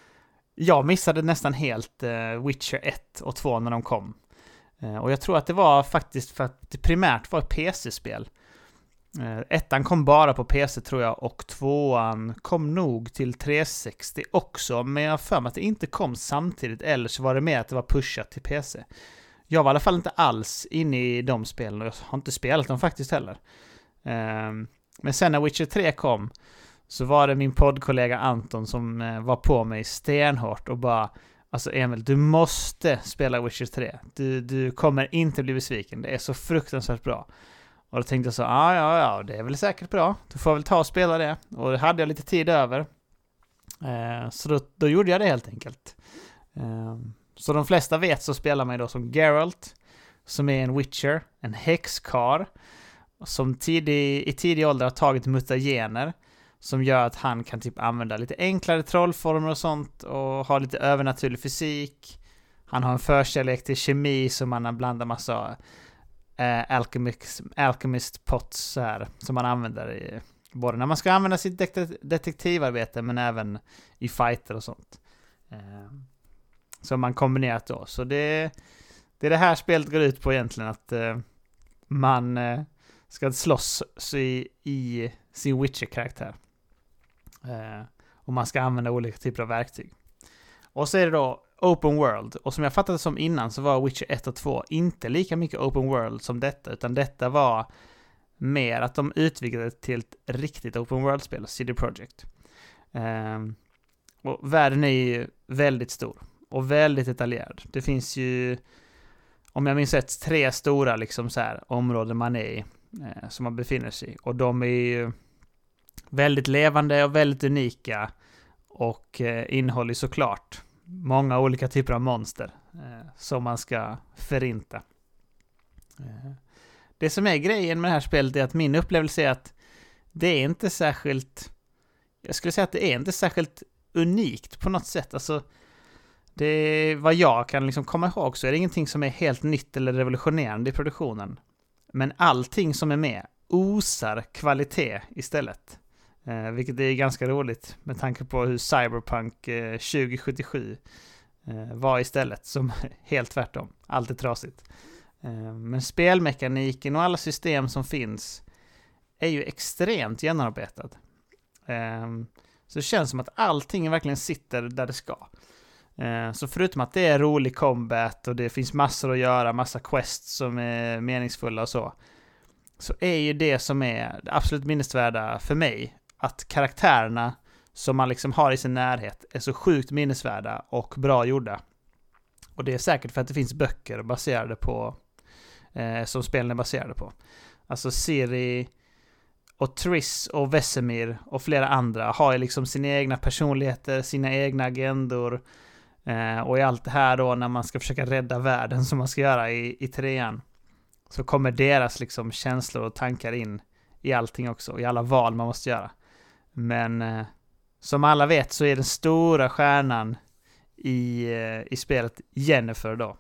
jag missade nästan helt eh, Witcher ett och två när de kom. Eh, och jag tror att det var faktiskt för att det primärt var ett P C-spel. Eh, ettan kom bara på P C tror jag, och tvåan kom nog till trehundrasextio också, men jag har för mig att det inte kom samtidigt, eller så var det mer att det var pushat till P C. Jag var i alla fall inte alls inne i de spelen, och jag har inte spelat dem faktiskt heller. Eh, men sen när Witcher tre kom så var det min poddkollega Anton som eh, var på mig stenhårt och bara, alltså Emil, du måste spela Witcher tre. Du, du kommer inte bli besviken. Det är så fruktansvärt bra. Och då tänkte jag så, ah, ja, ja, det är väl säkert bra. Du får väl ta och spela det. Och det hade jag lite tid över. Eh, så då, då gjorde jag det helt enkelt. Eh, så de flesta vet så spelar man då som Geralt, som är en Witcher, en häxkar, som tidig, i tidig ålder har tagit mutagener, som gör att han kan typ använda lite enklare trollformer och sånt och ha lite övernaturlig fysik. Han har en förkärlek till kemi som man blandar massa eh, alchemist, alchemist pots så här, som man använder i, både när man ska använda sitt det- detektivarbete men även i fighter och sånt. Eh, som man kombinerat då. Så det, det är det här spelet går ut på egentligen, att eh, man eh, ska slåss i, i sin Witcher-karaktär. Eh, och man ska använda olika typer av verktyg. Och så är det då open world. Och som jag fattade som innan så var Witcher ett och två inte lika mycket open world som detta, utan detta var mer att de utvidgade till ett riktigt open world-spel, C D Projekt. Eh, och världen är ju väldigt stor och väldigt detaljerad. Det finns ju, om jag minns rätt, tre stora liksom så här områden man är i, eh, som man befinner sig i. Och de är ju väldigt levande och väldigt unika och eh, innehåller såklart många olika typer av monster eh, som man ska förinta. Eh, det som är grejen med det här spelet är att min upplevelse är att det är inte särskilt, jag skulle säga att det är inte särskilt unikt på något sätt. Alltså, det är, vad jag kan liksom komma ihåg så är det ingenting som är helt nytt eller revolutionerande i produktionen. Men allting som är med osar kvalitet istället. Eh, vilket är ganska roligt med tanke på hur Cyberpunk eh, tjugo sjuttiosju eh, var istället, som helt tvärtom. Allt är trasigt. Eh, men spelmekaniken och alla system som finns är ju extremt genomarbetad. Eh, så det känns som att allting verkligen sitter där det ska. Eh, så förutom att det är rolig combat och det finns massor att göra, massa quests som är meningsfulla och så, så är ju det som är det absolut minnesvärda för mig att karaktärerna som man liksom har i sin närhet är så sjukt minnesvärda och bra gjorda. Och det är säkert för att det finns böcker baserade på eh, som spelen är baserade på. Alltså Ciri och Triss och Vesemir och flera andra har ju liksom sina egna personligheter, sina egna agendor. Eh, och i allt det här då när man ska försöka rädda världen som man ska göra i, i trean, så kommer deras liksom känslor och tankar in i allting också, i alla val man måste göra. Men eh, som alla vet så är den stora stjärnan i, eh, i spelet Yennefer då.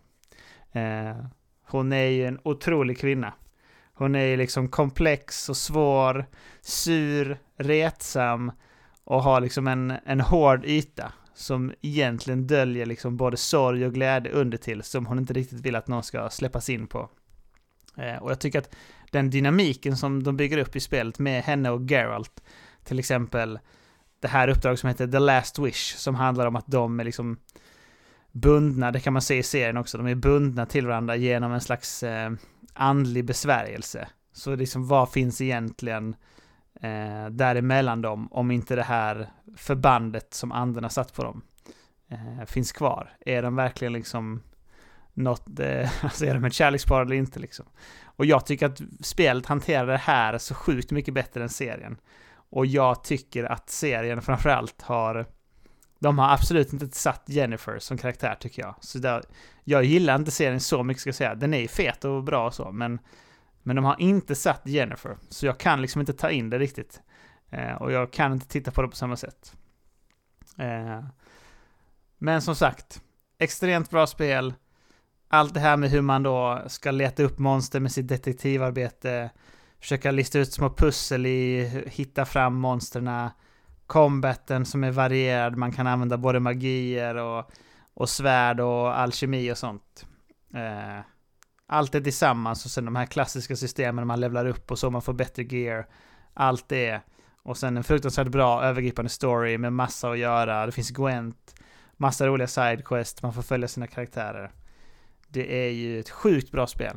Eh, hon är ju en otrolig kvinna. Hon är ju liksom komplex och svår, sur, retsam och har liksom en, en hård yta som egentligen döljer liksom både sorg och glädje under till, som hon inte riktigt vill att någon ska släppas in på. Eh, och jag tycker att den dynamiken som de bygger upp i spelet med henne och Geralt, till exempel det här uppdraget som heter The Last Wish, som handlar om att de är liksom bundna, det kan man se i serien också, de är bundna till varandra genom en slags eh, andlig besvärjelse. Så liksom vad finns egentligen eh, däremellan dem, om inte det här förbandet som anden har satt på dem eh, finns kvar? Är de verkligen liksom något, eh, alltså är de ett kärlekspar eller inte liksom? Och jag tycker att spelet hanterar det här så sjukt mycket bättre än serien. Och jag tycker att serien framförallt har, de har absolut inte satt Yennefer som karaktär, tycker jag. Så där, jag gillar inte serien så mycket, ska jag säga. Den är fet och bra och så, men, men de har inte satt Yennefer. Så jag kan liksom inte ta in det riktigt. Eh, och jag kan inte titta på det på samma sätt. Eh, Men som sagt, extremt bra spel. Allt det här med hur man då ska leta upp monster med sitt detektivarbete, försöka lista ut små pussel i, hitta fram monsterna, combaten som är varierad, man kan använda både magier och, och svärd och alkemi och sånt. Eh, allt är tillsammans och sen de här klassiska systemen man levlar upp och så man får bättre gear, allt det. Och sen en fruktansvärt bra övergripande story med massa att göra. Det finns Gwent, massa roliga sidequests, man får följa sina karaktärer. Det är ju ett sjukt bra spel.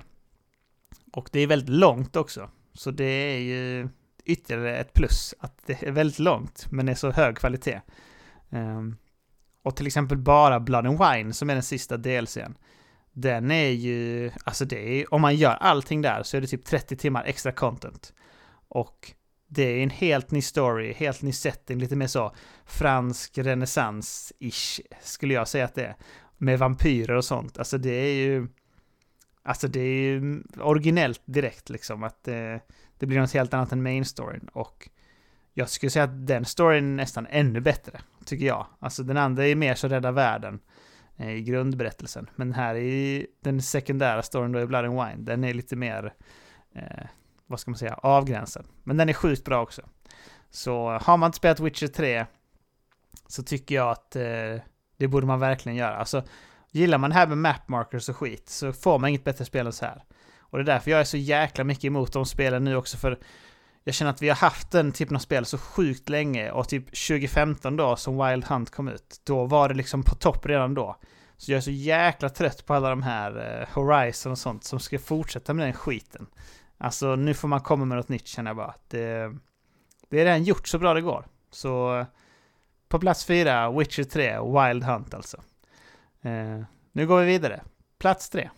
Och det är väldigt långt också. Så det är ju ytterligare ett plus att det är väldigt långt men är så hög kvalitet. Um, och till exempel bara Blood and Wine som är den sista D L C:n. Den är ju, alltså det är, om man gör allting där så är det typ trettio timmar extra content. Och det är en helt ny story, helt ny setting, lite mer så fransk renässans-ish skulle jag säga att det är. Med vampyrer och sånt. Alltså det är ju alltså det är ju originellt direkt liksom att det, det blir något helt annat än main storyn. Och jag skulle säga att den storyn är nästan ännu bättre, tycker jag. Alltså den andra är mer så rädda världen eh, i grundberättelsen. Men här i den sekundära storyn då i Blood and Wine, den är lite mer eh, vad ska man säga, avgränsad. Men den är sjukt bra också. Så har man inte spelat Witcher tre så tycker jag att eh, det borde man verkligen göra. Alltså, gillar man det här med map markers och skit så får man inget bättre spel än så här. Och det är därför jag är så jäkla mycket emot de spelen nu också, för jag känner att vi har haft den typen av spel så sjukt länge, och typ tjugo femton då som Wild Hunt kom ut, då var det liksom på topp redan då. Så jag är så jäkla trött på alla de här eh, Horizon och sånt som ska fortsätta med den skiten. Alltså nu får man komma med något nytt, känner jag bara. Det, det är redan gjort så bra det går. Så på plats fyra, Witcher tre, Wild Hunt alltså. Eh, nu går vi vidare. Plats tre.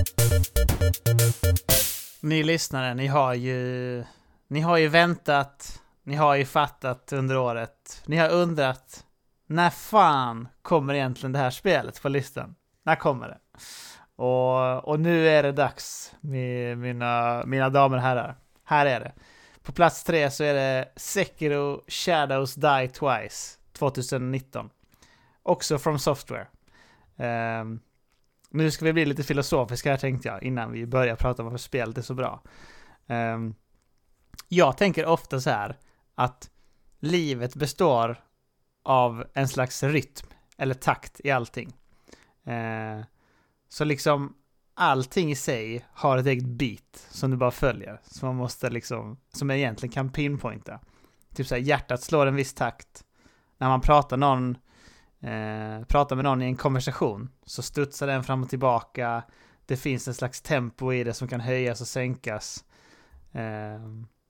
Ni lyssnare, ni har ju ni har ju väntat, ni har ju fattat under året. Ni har undrat, när fan kommer egentligen det här spelet på listan? När kommer det? Och, och nu är det dags, med mina, mina damer och herrar. Här är det. På plats tre så är det Sekiro Shadows Die Twice tjugonitton. Också from Software. Um, nu ska vi bli lite filosofiska här, tänkte jag, innan vi börjar prata om varför spelet är så bra. Um, jag tänker ofta så här att livet består av en slags rytm eller takt i allting. Uh, så liksom allting i sig har ett eget beat som du bara följer, som man måste liksom, som man egentligen kan pinpointa. Typ så här, hjärtat slår en viss takt. När man pratar någon eh, pratar med någon i en konversation så studsar den fram och tillbaka. Det finns en slags tempo i det som kan höjas och sänkas. Eh,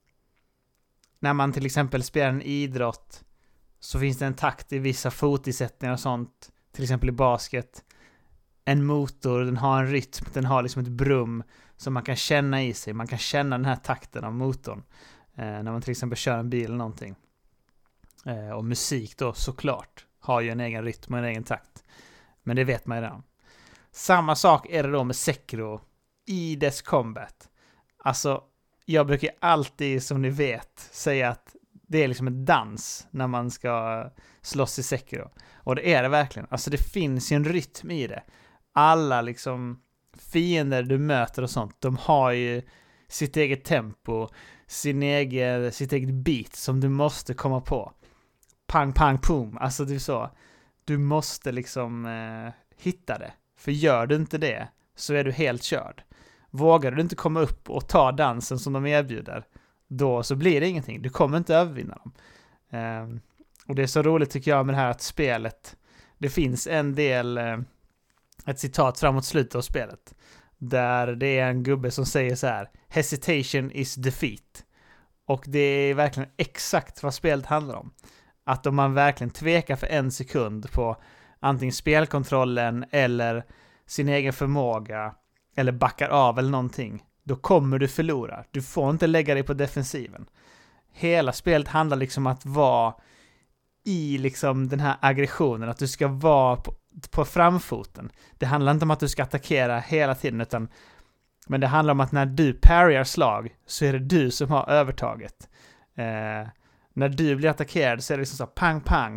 när man till exempel spelar en idrott så finns det en takt i vissa fotisättningar och sånt. Till exempel i basket. En motor, den har en rytm, den har liksom ett brum som man kan känna i sig. Man kan känna den här takten av motorn eh, när man till exempel kör en bil eller någonting. Eh, och musik då såklart har ju en egen rytm och en egen takt. Men det vet man ju redan. Samma sak är det då med Sekiro i dess combat. Alltså, jag brukar alltid, som ni vet, säga att det är liksom en dans när man ska slåss i Sekiro. Och det är det verkligen. Alltså det finns ju en rytm i det. Alla liksom fiender du möter och sånt, de har ju sitt eget tempo, sin egen, sitt eget beat som du måste komma på. Pang, pang, pum. Alltså det är så. Du måste liksom eh, hitta det. För gör du inte det så är du helt körd. Vågar du inte komma upp och ta dansen som de erbjuder, då så blir det ingenting. Du kommer inte övervinna dem. Eh, och det är så roligt tycker jag med det här att spelet, det finns en del, eh, ett citat framåt slutet av spelet, där det är en gubbe som säger så här: hesitation is defeat. Och det är verkligen exakt vad spelet handlar om. Att om man verkligen tvekar för en sekund på antingen spelkontrollen eller sin egen förmåga eller backar av eller någonting, då kommer du förlora. Du får inte lägga dig på defensiven. Hela spelet handlar liksom om att vara i liksom den här aggressionen, att du ska vara på, på framfoten. Det handlar inte om att du ska attackera hela tiden, utan men det handlar om att när du parryar slag så är det du som har övertaget. Eh, när du blir attackerad så är det liksom så pang pang.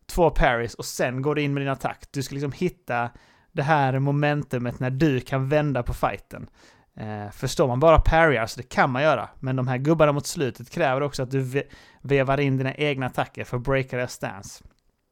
två parries och sen går du in med din attack. Du ska liksom hitta det här momentumet när du kan vända på fighten. Eh, förstår man bara parryar så det kan man göra. Men de här gubbarna mot slutet kräver också att du ve- vevar in dina egna attacker för att breaka deras stance.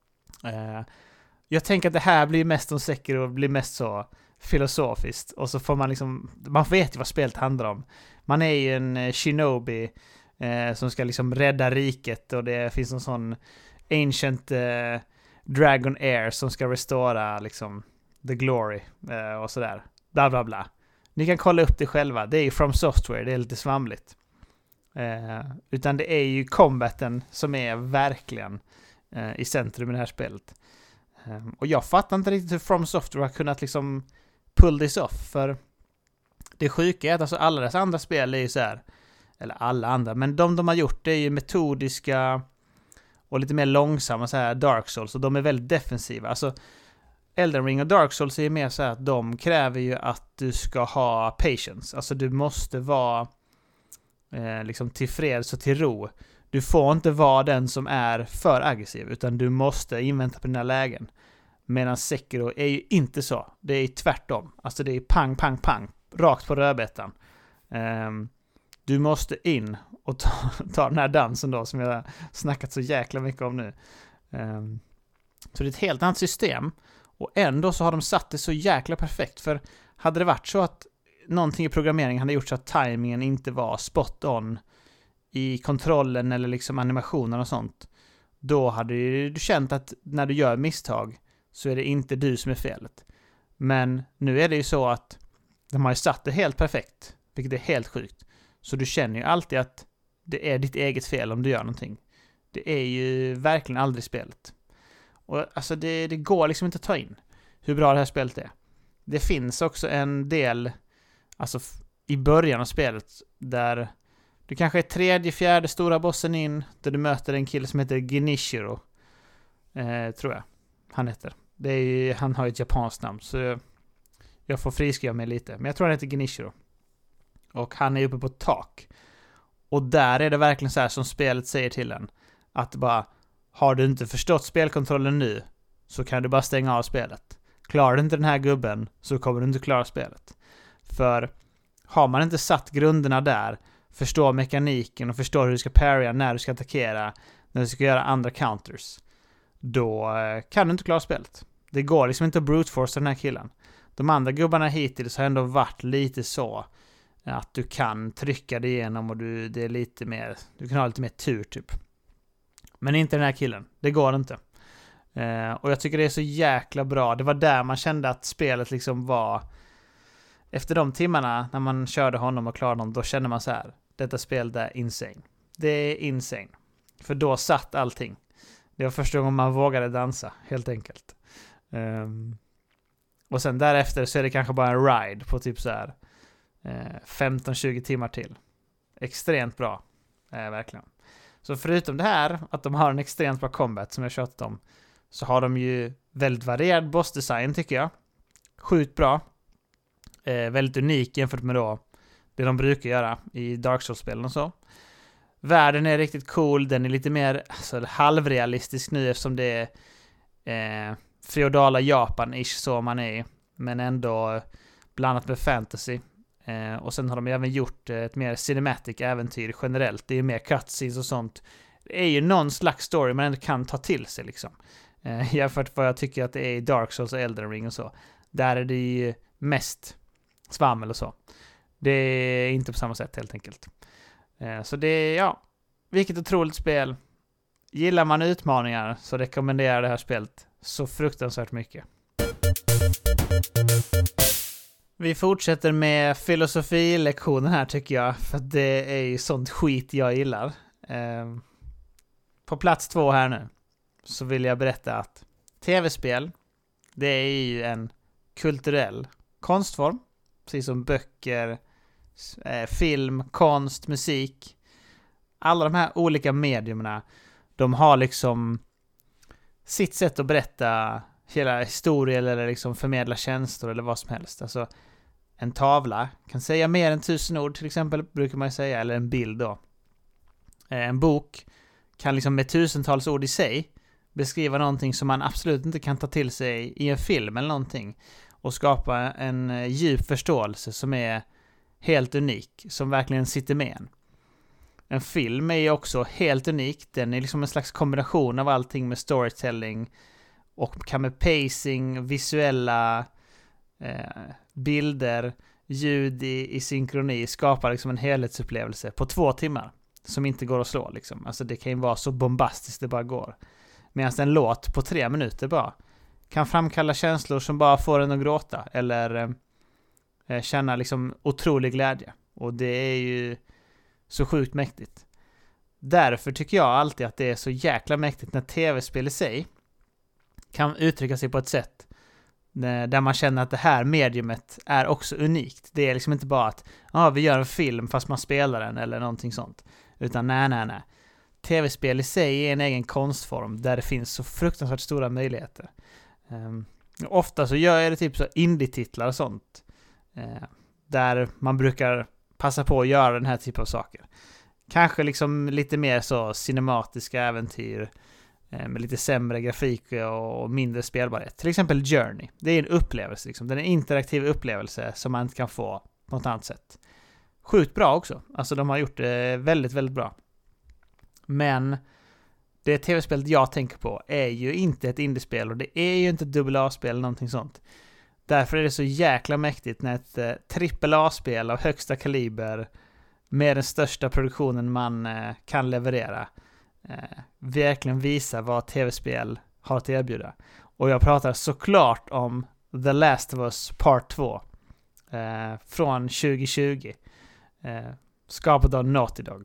Eh, jag tänker att det här blir mest om Sekiro och blir mest så filosofiskt. Och så får man liksom, man vet ju vad spelet handlar om. Man är ju en eh, shinobi eh, som ska liksom rädda riket och det finns en sån ancient eh, Dragon Air som ska restora liksom the glory eh, och sådär. Bla bla bla. Ni kan kolla upp det själva. Det är ju From Software, det är lite svamligt. Eh, utan det är ju combaten som är verkligen eh, i centrum i det här spelet. Eh, och jag fattar inte riktigt hur From Software har kunnat liksom pull this off. För det sjuka är att alltså alla dess andra spel är ju så här, eller alla andra, men de de har gjort det är ju metodiska och lite mer långsamma så här Dark Souls, och de är väldigt defensiva. Alltså Elden Ring och Dark Souls är ju mer så här att de kräver ju att du ska ha patience. Alltså du måste vara eh, liksom tillfreds och till ro. Du får inte vara den som är för aggressiv, utan du måste invänta på dina lägen. Medan Sekiro är ju inte så. Det är tvärtom. Alltså det är pang, pang, pang. Rakt på rödbetan. Um, du måste in och ta, ta den här dansen då som jag har snackat så jäkla mycket om nu. Um, så det är ett helt annat system. Och ändå så har de satt det så jäkla perfekt. För hade det varit så att någonting i programmeringen hade gjort så att timingen inte var spot on i kontrollen eller liksom animationen och sånt, då hade du känt att när du gör misstag så är det inte du som är felet. Men nu är det ju så att de har ju satt det helt perfekt, vilket är helt sjukt. Så du känner ju alltid att det är ditt eget fel om du gör någonting. Det är ju verkligen aldrig spelet. Och alltså det, det går liksom inte att ta in hur bra det här spelet är. Det finns också en del, alltså f- i början av spelet, där du kanske är tredje, fjärde stora bossen in, där du möter en kille som heter Genichiro. Eh, tror jag han heter. Det är ju, han har ju ett japanskt namn, så jag får friskriva mig lite. Men jag tror han heter Genichiro. Och han är uppe på ett tak. Och där är det verkligen så här som spelet säger till en. Att bara, har du inte förstått spelkontrollen nu, så kan du bara stänga av spelet. Klarar du inte den här gubben, så kommer du inte klara spelet. För har man inte satt grunderna där, förstår mekaniken och förstår hur du ska parrya, när du ska attackera, när du ska göra andra counters, då kan du inte klara spelet. Det går liksom inte att brute force den här killen. De andra gubbarna hittills har ändå varit lite så att du kan trycka det igenom och du, det är lite mer, du kan ha lite mer tur typ. Men inte den här killen. Det går inte. Eh, och jag tycker det är så jäkla bra. Det var där man kände att spelet liksom var, efter de timmarna när man körde honom och klarade honom, då kände man så här: detta spel är insane. Det är insane. För då satt allting. Det var första gången man vågade dansa, helt enkelt. Um, och sen därefter så är det kanske bara en ride på typ så här eh, femton tjugo timmar till. Extremt bra. Eh, verkligen. Så förutom det här, att de har en extremt bra combat som jag tjatat om, så har de ju väldigt varierad bossdesign tycker jag. Sjukt bra. Eh, väldigt unik jämfört med då det de brukar göra i Dark Souls-spelen och så. Världen är riktigt cool. Den är lite mer alltså, halvrealistisk nu eftersom det är eh, feodala Japan-ish så man är. Men ändå blandat med fantasy. Eh, och sen har de även gjort ett mer cinematic äventyr generellt. Det är mer cutscenes och sånt. Det är ju någon slags story man ändå kan ta till sig liksom. Eh, jämfört med vad jag tycker att det är i Dark Souls och Elden Ring och så. Där är det ju mest svammel och så. Det är inte på samma sätt helt enkelt. Eh, så det är, ja, vilket otroligt spel. Gillar man utmaningar så rekommenderar jag det här spelet så fruktansvärt mycket. Vi fortsätter med filosofilektionen här tycker jag, för det är ju sånt skit jag gillar. Eh, på plats två här nu så vill jag berätta att tv-spel, det är ju en kulturell konstform, precis som böcker, eh, film, konst, musik. Alla de här olika medierna, de har liksom sitt sätt att berätta hela historien eller liksom förmedla känslor eller vad som helst. Alltså en tavla kan säga mer än tusen ord till exempel, brukar man säga, eller en bild då. En bok kan liksom med tusentals ord i sig beskriva någonting som man absolut inte kan ta till sig i en film eller någonting och skapa en djup förståelse som är helt unik, som verkligen sitter med en. En film är ju också helt unik. Den är liksom en slags kombination av allting med storytelling och kan med pacing, visuella eh, bilder, ljud i, i synkroni skapa liksom en helhetsupplevelse på två timmar som inte går att slå liksom. Alltså det kan ju vara så bombastiskt det bara går. Medan en låt på tre minuter bara kan framkalla känslor som bara får en att gråta eller eh, känna liksom otrolig glädje. Och det är ju så sjukt mäktigt. Därför tycker jag alltid att det är så jäkla mäktigt när tv-spel i sig kan uttrycka sig på ett sätt där man känner att det här mediumet är också unikt. Det är liksom inte bara att ah, vi gör en film fast man spelar den eller någonting sånt. Utan nej, nej, nej. Tv-spel i sig är en egen konstform där det finns så fruktansvärt stora möjligheter. Um, ofta så gör jag det typ så indie-titlar och sånt. Uh, där man brukar passa på att göra den här typen av saker. Kanske liksom lite mer så cinematiska äventyr med lite sämre grafik och mindre spelbarhet. Till exempel Journey. Det är en upplevelse liksom. Det är en interaktiv upplevelse som man inte kan få på något annat sätt. Sjukt bra också. Alltså de har gjort det väldigt, väldigt bra. Men det tv-spelet jag tänker på är ju inte ett indiespel och det är ju inte ett dubbel A-spel eller någonting sånt. Därför är det så jäkla mäktigt när ett eh, trippel A-spel av högsta kaliber med den största produktionen man eh, kan leverera eh, verkligen visar vad tv-spel har att erbjuda. Och jag pratar såklart om The Last of Us Part två eh, från tjugo tjugo. Eh, skapat av Naughty Dog.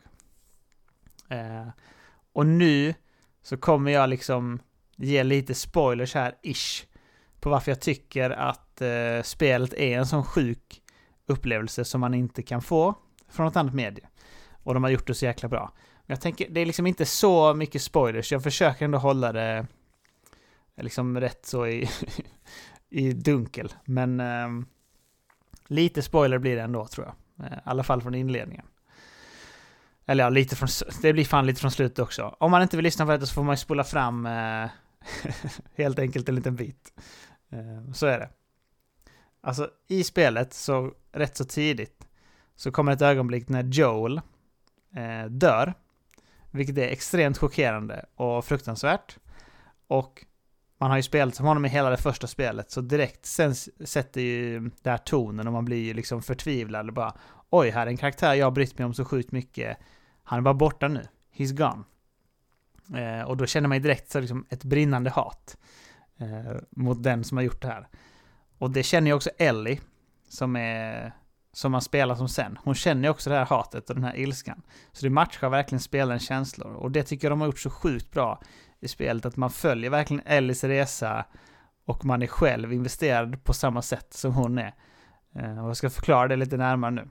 Eh, och nu så kommer jag liksom ge lite spoilers här ish på varför jag tycker att eh, spelet är en sån sjuk upplevelse som man inte kan få från något annat medie. Och de har gjort det så jäkla bra. Jag tänker, det är liksom inte så mycket spoilers. Jag försöker ändå hålla det liksom rätt så i, i dunkel. Men eh, lite spoiler blir det ändå, tror jag. Eh, I alla fall från inledningen. Eller ja, lite från, det blir fan lite från slutet också. Om man inte vill lyssna på det så får man ju spola fram eh, helt enkelt en liten bit. Eh, så är det. Alltså i spelet så rätt så tidigt så kommer ett ögonblick när Joel eh, dör. Vilket är extremt chockerande och fruktansvärt. Och man har ju spelat som honom i hela det första spelet. Så direkt sen sätter ju det här tonen och man blir ju liksom förtvivlad. Bara, oj, här är en karaktär jag har brytt mig om så sjukt mycket. Han är bara borta nu. He's gone. Eh, och då känner man ju direkt så liksom ett brinnande hat eh, mot den som har gjort det här. Och det känner ju också Ellie som är som man spelar som sen. Hon känner ju också det här hatet och den här ilskan. Så det matchar verkligen spelarens känslor. Och det tycker jag de har gjort så sjukt bra i spelet. Att man följer verkligen Ellies resa och man är själv investerad på samma sätt som hon är. Eh, och jag ska förklara det lite närmare nu.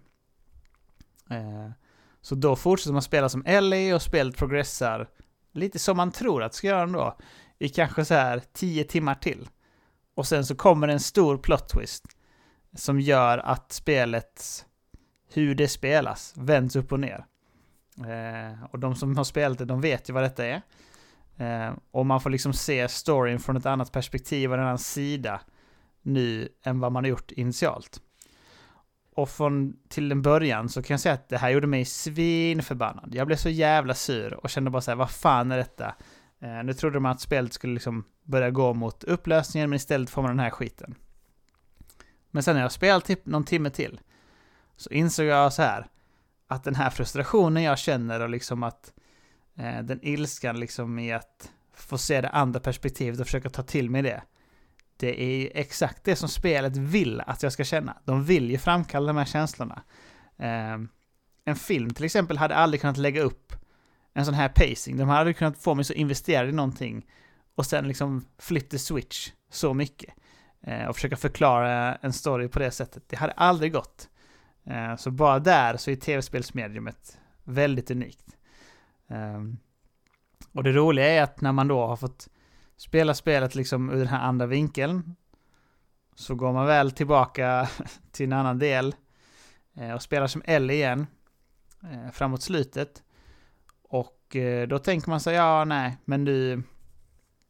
Eh, så då fortsätter man spela som Ellie och spelet progressar lite som man tror att det ska göra ändå. I kanske så här tio timmar till. Och sen så kommer en stor plot twist som gör att spelet, hur det spelas, vänds upp och ner. Eh, och de som har spelat det, de vet ju vad detta är. Eh, och man får liksom se storyn från ett annat perspektiv och en annan sida nu än vad man har gjort initialt. Och från till den början så kan jag säga att det här gjorde mig svinförbannad. Jag blev så jävla sur och kände bara så här, vad fan är detta? Eh, nu trodde man att spelet skulle liksom börja gå mot upplösningen, men istället får man den här skiten. Men sen när jag spelat typ någon timme till så insåg jag så här att den här frustrationen jag känner och liksom att eh, den ilskan liksom i att få se det andra perspektivet och försöka ta till mig det. Det är exakt det som spelet vill att jag ska känna. De vill ju framkalla de här känslorna. Eh, en film till exempel hade aldrig kunnat lägga upp en sån här pacing. De hade kunnat få mig så investerad i någonting och sen liksom flip the switch så mycket. Eh, och försöka förklara en story på det sättet. Det hade aldrig gått. Eh, så bara där så är tv-spelsmediumet väldigt unikt. Eh, och det roliga är att när man då har fått spela spelet liksom ur den här andra vinkeln så går man väl tillbaka till en annan del eh, och spelar som Ellie igen eh, framåt slutet. Och eh, då tänker man sig, ja nej, men nu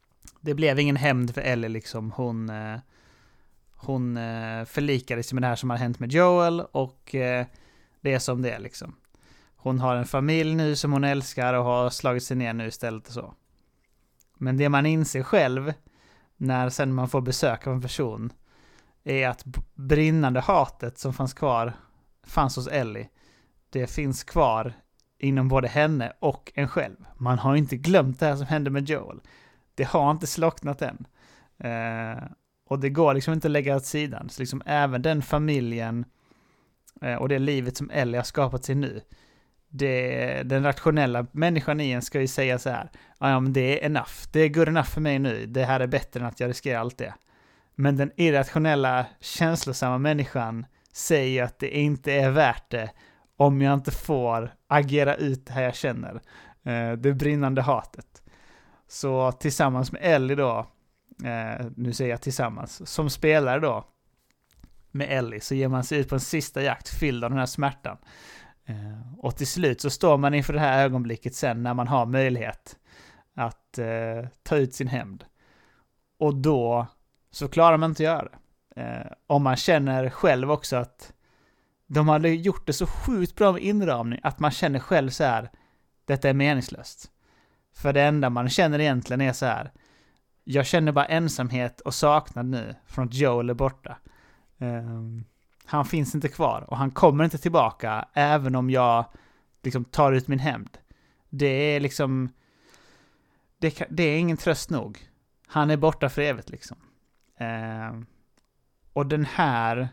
det blev ingen hämnd för Ellie liksom. Hon, eh, hon eh, förlikade sig med det här som har hänt med Joel och eh, det är som det är liksom. Hon har en familj nu som hon älskar och har slagit sig ner nu istället och så. Men det man inser själv när sen man får besök av en person är att brinnande hatet som fanns kvar fanns hos Ellie. Det finns kvar inom både henne och en själv. Man har inte glömt det här som hände med Joel. Det har inte slocknat än. Eh, och det går liksom inte att lägga åt sidan. Så liksom även den familjen eh, och det livet som Ellie har skapat sig nu, det, den rationella människan i en ska ju säga så här: ja, men det är enough. Det är good enough för mig nu. Det här är bättre än att jag riskerar allt det. Men den irrationella, känslosamma människan säger att det inte är värt det om jag inte får agera ut det här jag känner. Eh, det brinnande hatet. Så tillsammans med Ellie då, eh, nu säger jag tillsammans, som spelare då med Ellie så ger man sig ut på en sista jakt fylld av den här smärtan. Eh, och till slut så står man inför det här ögonblicket sen när man har möjlighet att eh, ta ut sin hämnd. Och då så klarar man inte att göra det. Eh, om man känner själv också att de hade gjort det så sjukt bra med inramning att man känner själv så här: detta är meningslöst. För det enda man känner egentligen är så här: jag känner bara ensamhet och saknad nu från att Joel är borta. Um, han finns inte kvar och han kommer inte tillbaka även om jag liksom tar ut min hämnd. Det är liksom det, det är ingen tröst nog. Han är borta för evigt liksom. Um, och den här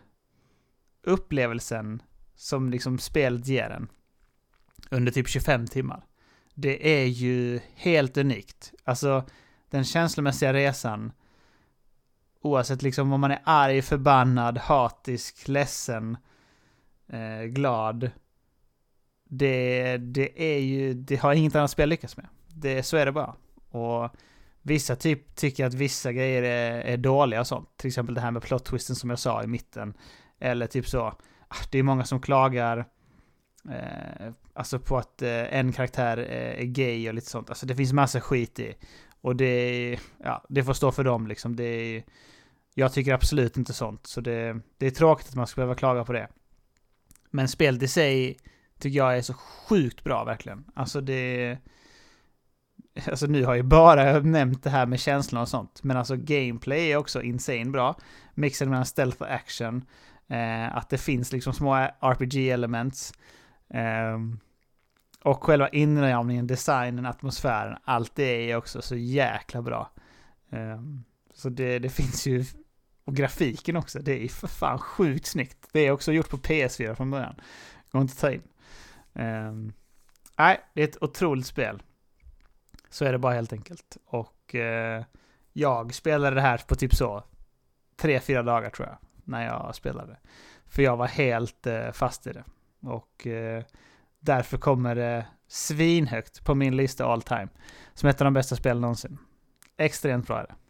upplevelsen som liksom spelet ger en under typ tjugofem timmar, det är ju helt unikt. Alltså den känslomässiga resan, oavsett liksom om man är arg, förbannad, hatisk, ledsen, eh, glad, det, det är ju, det har inget annat spel lyckats med. Det, så är det bara. Och vissa typ tycker att vissa grejer är, är dåliga och sånt. Till exempel det här med plot twisten som jag sa i mitten. Eller typ så, det är många som klagar eh, alltså på att eh, en karaktär eh, är gay och lite sånt. Alltså det finns massa skit i. Och det, ja, det får stå för dem liksom. Det är, jag tycker absolut inte sånt. Så det, det är tråkigt att man ska behöva klaga på det. Men spelet i sig tycker jag är så sjukt bra verkligen. Alltså det, alltså nu har jag bara nämnt det här med känslan och sånt. Men alltså gameplay är också insane bra. Mixen mellan stealth och action. Eh, att det finns liksom små R P G-elements. Eh, och själva inramningen, designen, atmosfären. Allt det är också så jäkla bra. Eh, så det, det finns ju... Och grafiken också. Det är för fan sjukt snyggt. Det är också gjort på P S fyra från början. Går inte att ta in. Eh, nej, det är ett otroligt spel. Så är det bara helt enkelt. Och eh, jag spelade det här på typ så tre, fyra dagar tror jag. När jag spelade. För jag var helt eh, fast i det. Och eh, därför kommer det svinhögt på min lista all time. Som ett av de bästa spelen någonsin. Extremt bra är det.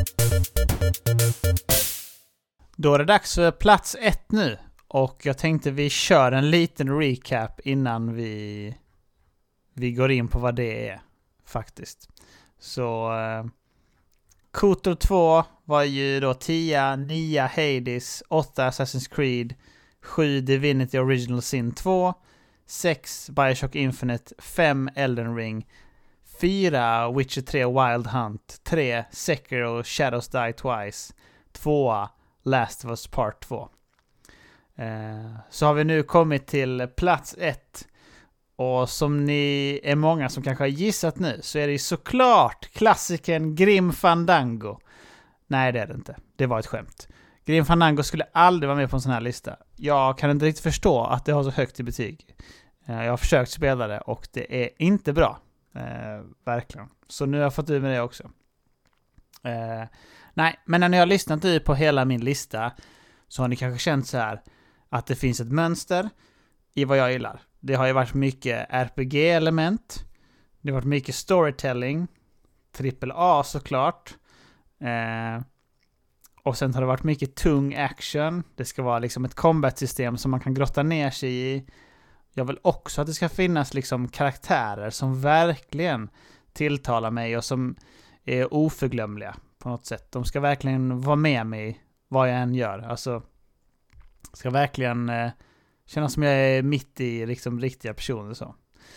Då är det dags för plats ett nu. Och jag tänkte vi kör en liten recap innan vi, vi går in på vad det är. Faktiskt. Så... Eh, KOTOR två var ju då tio, nio Hades, åtta Assassin's Creed, sju Divinity Original Sin två, sex Bioshock Infinite, fem Elden Ring, fyra Witcher tre Wild Hunt, tre Sekiro Shadows Die Twice, två Last of Us Part två. Eh, så har vi nu kommit till plats ett. Och som ni är många som kanske har gissat nu så är det såklart klassikern Grim Fandango. Nej, det är det inte. Det var ett skämt. Grim Fandango skulle aldrig vara med på en sån här lista. Jag kan inte riktigt förstå att det har så högt i betyg. Jag har försökt spela det och det är inte bra. Eh, verkligen. Så nu har jag fått ur med det också. Eh, nej, men när ni har lyssnat i på hela min lista så har ni kanske känt så här att det finns ett mönster i vad jag gillar. Det har ju varit mycket R P G-element. Det har varit mycket storytelling. Triple A såklart. Eh, och sen har det varit mycket tung action. Det ska vara liksom ett combat-system som man kan grotta ner sig i. Jag vill också att det ska finnas liksom karaktärer som verkligen tilltalar mig och som är oförglömliga på något sätt. De ska verkligen vara med mig vad jag än gör. Alltså, ska verkligen eh, känna som jag är mitt i liksom, riktiga personer. Så.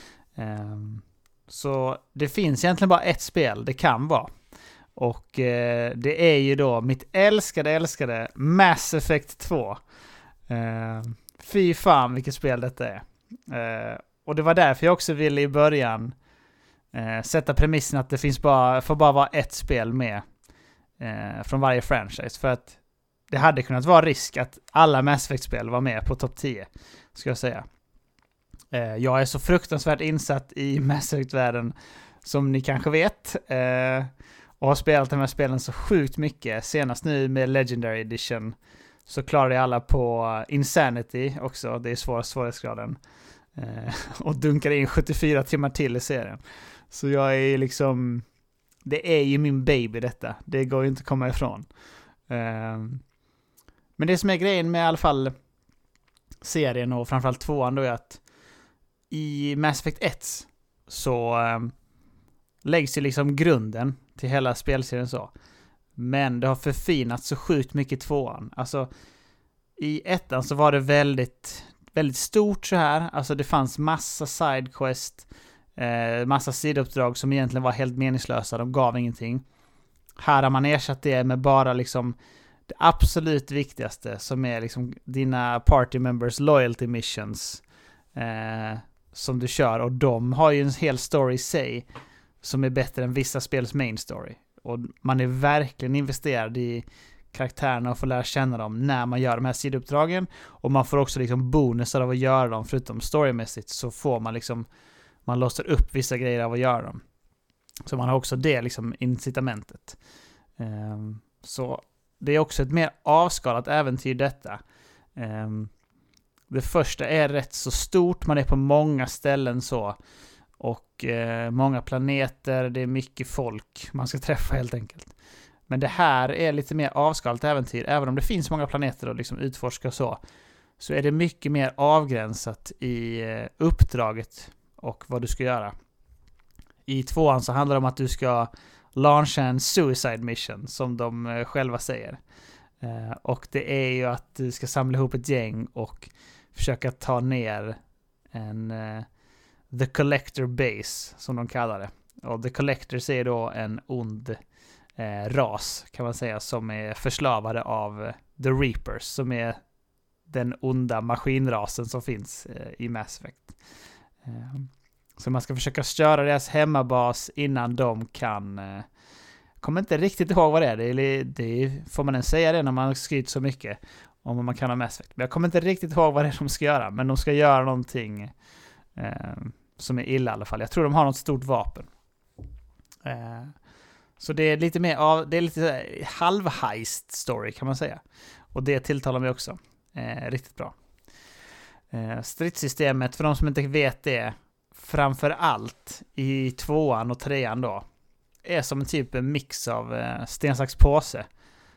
Um, så det finns egentligen bara ett spel det kan vara. Och eh, det är ju då mitt älskade, älskade Mass Effect två. Uh, fy fan vilket spel detta är. Uh, och det var därför jag också ville i början uh, sätta premissen att det finns bara, får bara vara ett spel med uh, från varje franchise. För att det hade kunnat vara risk att alla Mass Effect-spel var med på topp tio, ska jag säga. Uh, jag är så fruktansvärt insatt i Mass Effect-världen som ni kanske vet. Uh, och har spelat de här spelen så sjukt mycket. Senast nu med Legendary Edition så klarar jag alla på Insanity också. Det är svår svårighetsgraden. Eh, och dunkar in sjuttiofyra timmar till i serien. Så jag är liksom... Det är ju min baby detta. Det går ju inte att komma ifrån. Eh, men det som är grejen med i alla fall serien och framförallt tvåan då är att i Mass Effect ett så eh, läggs ju liksom grunden till hela spelserien så. Men det har förfinats så sjukt mycket i tvåan. Alltså, i ettan så var det väldigt, väldigt stort så här. Alltså, det fanns massa sidequest, eh, massa sidouppdrag som egentligen var helt meningslösa. De gav ingenting. Här har man ersatt det med bara liksom det absolut viktigaste som är liksom dina party members loyalty missions eh, som du kör. Och de har ju en hel story i sig som är bättre än vissa spels main story. Och man är verkligen investerad i karaktärerna och får lära känna dem när man gör de här sidouppdragen. Och man får också liksom bonusar av att göra dem. Förutom storymässigt så får man liksom, man låser upp vissa grejer av att göra dem. Så man har också det liksom incitamentet. Um, så det är också ett mer avskalat äventyr detta. Um, det första är rätt så stort. Man är på många ställen så. Och eh, många planeter, det är mycket folk man ska träffa helt enkelt. Men det här är lite mer avskalat äventyr. Även om det finns många planeter att liksom utforska så, så är det mycket mer avgränsat i eh, uppdraget och vad du ska göra. I tvåan så handlar det om att du ska launcha en suicide mission, som de eh, själva säger. Eh, och det är ju att du ska samla ihop ett gäng och försöka ta ner en... Eh, The Collector Base, som de kallar det. Och The Collectors är då en ond eh, ras, kan man säga, som är förslavade av The Reapers, som är den onda maskinrasen som finns eh, i Mass Effect. Eh, så man ska försöka störa deras hemmabas innan de kan... Eh, kommer inte riktigt ihåg vad det är. Det, är, det får man ens säga det när man skryter så mycket om vad man kan ha Mass Effect. Men jag kommer inte riktigt ihåg vad det är de ska göra, men de ska göra någonting... Eh, som är illa i alla fall. Jag tror de har något stort vapen. Eh, så det är lite mer av, det är lite halv-heist story kan man säga. Och det tilltalar mig också. Eh, riktigt bra. Eh, stridssystemet, för de som inte vet det, framför allt i tvåan och trean då, är som en typ en mix av eh, sten, sax, påse.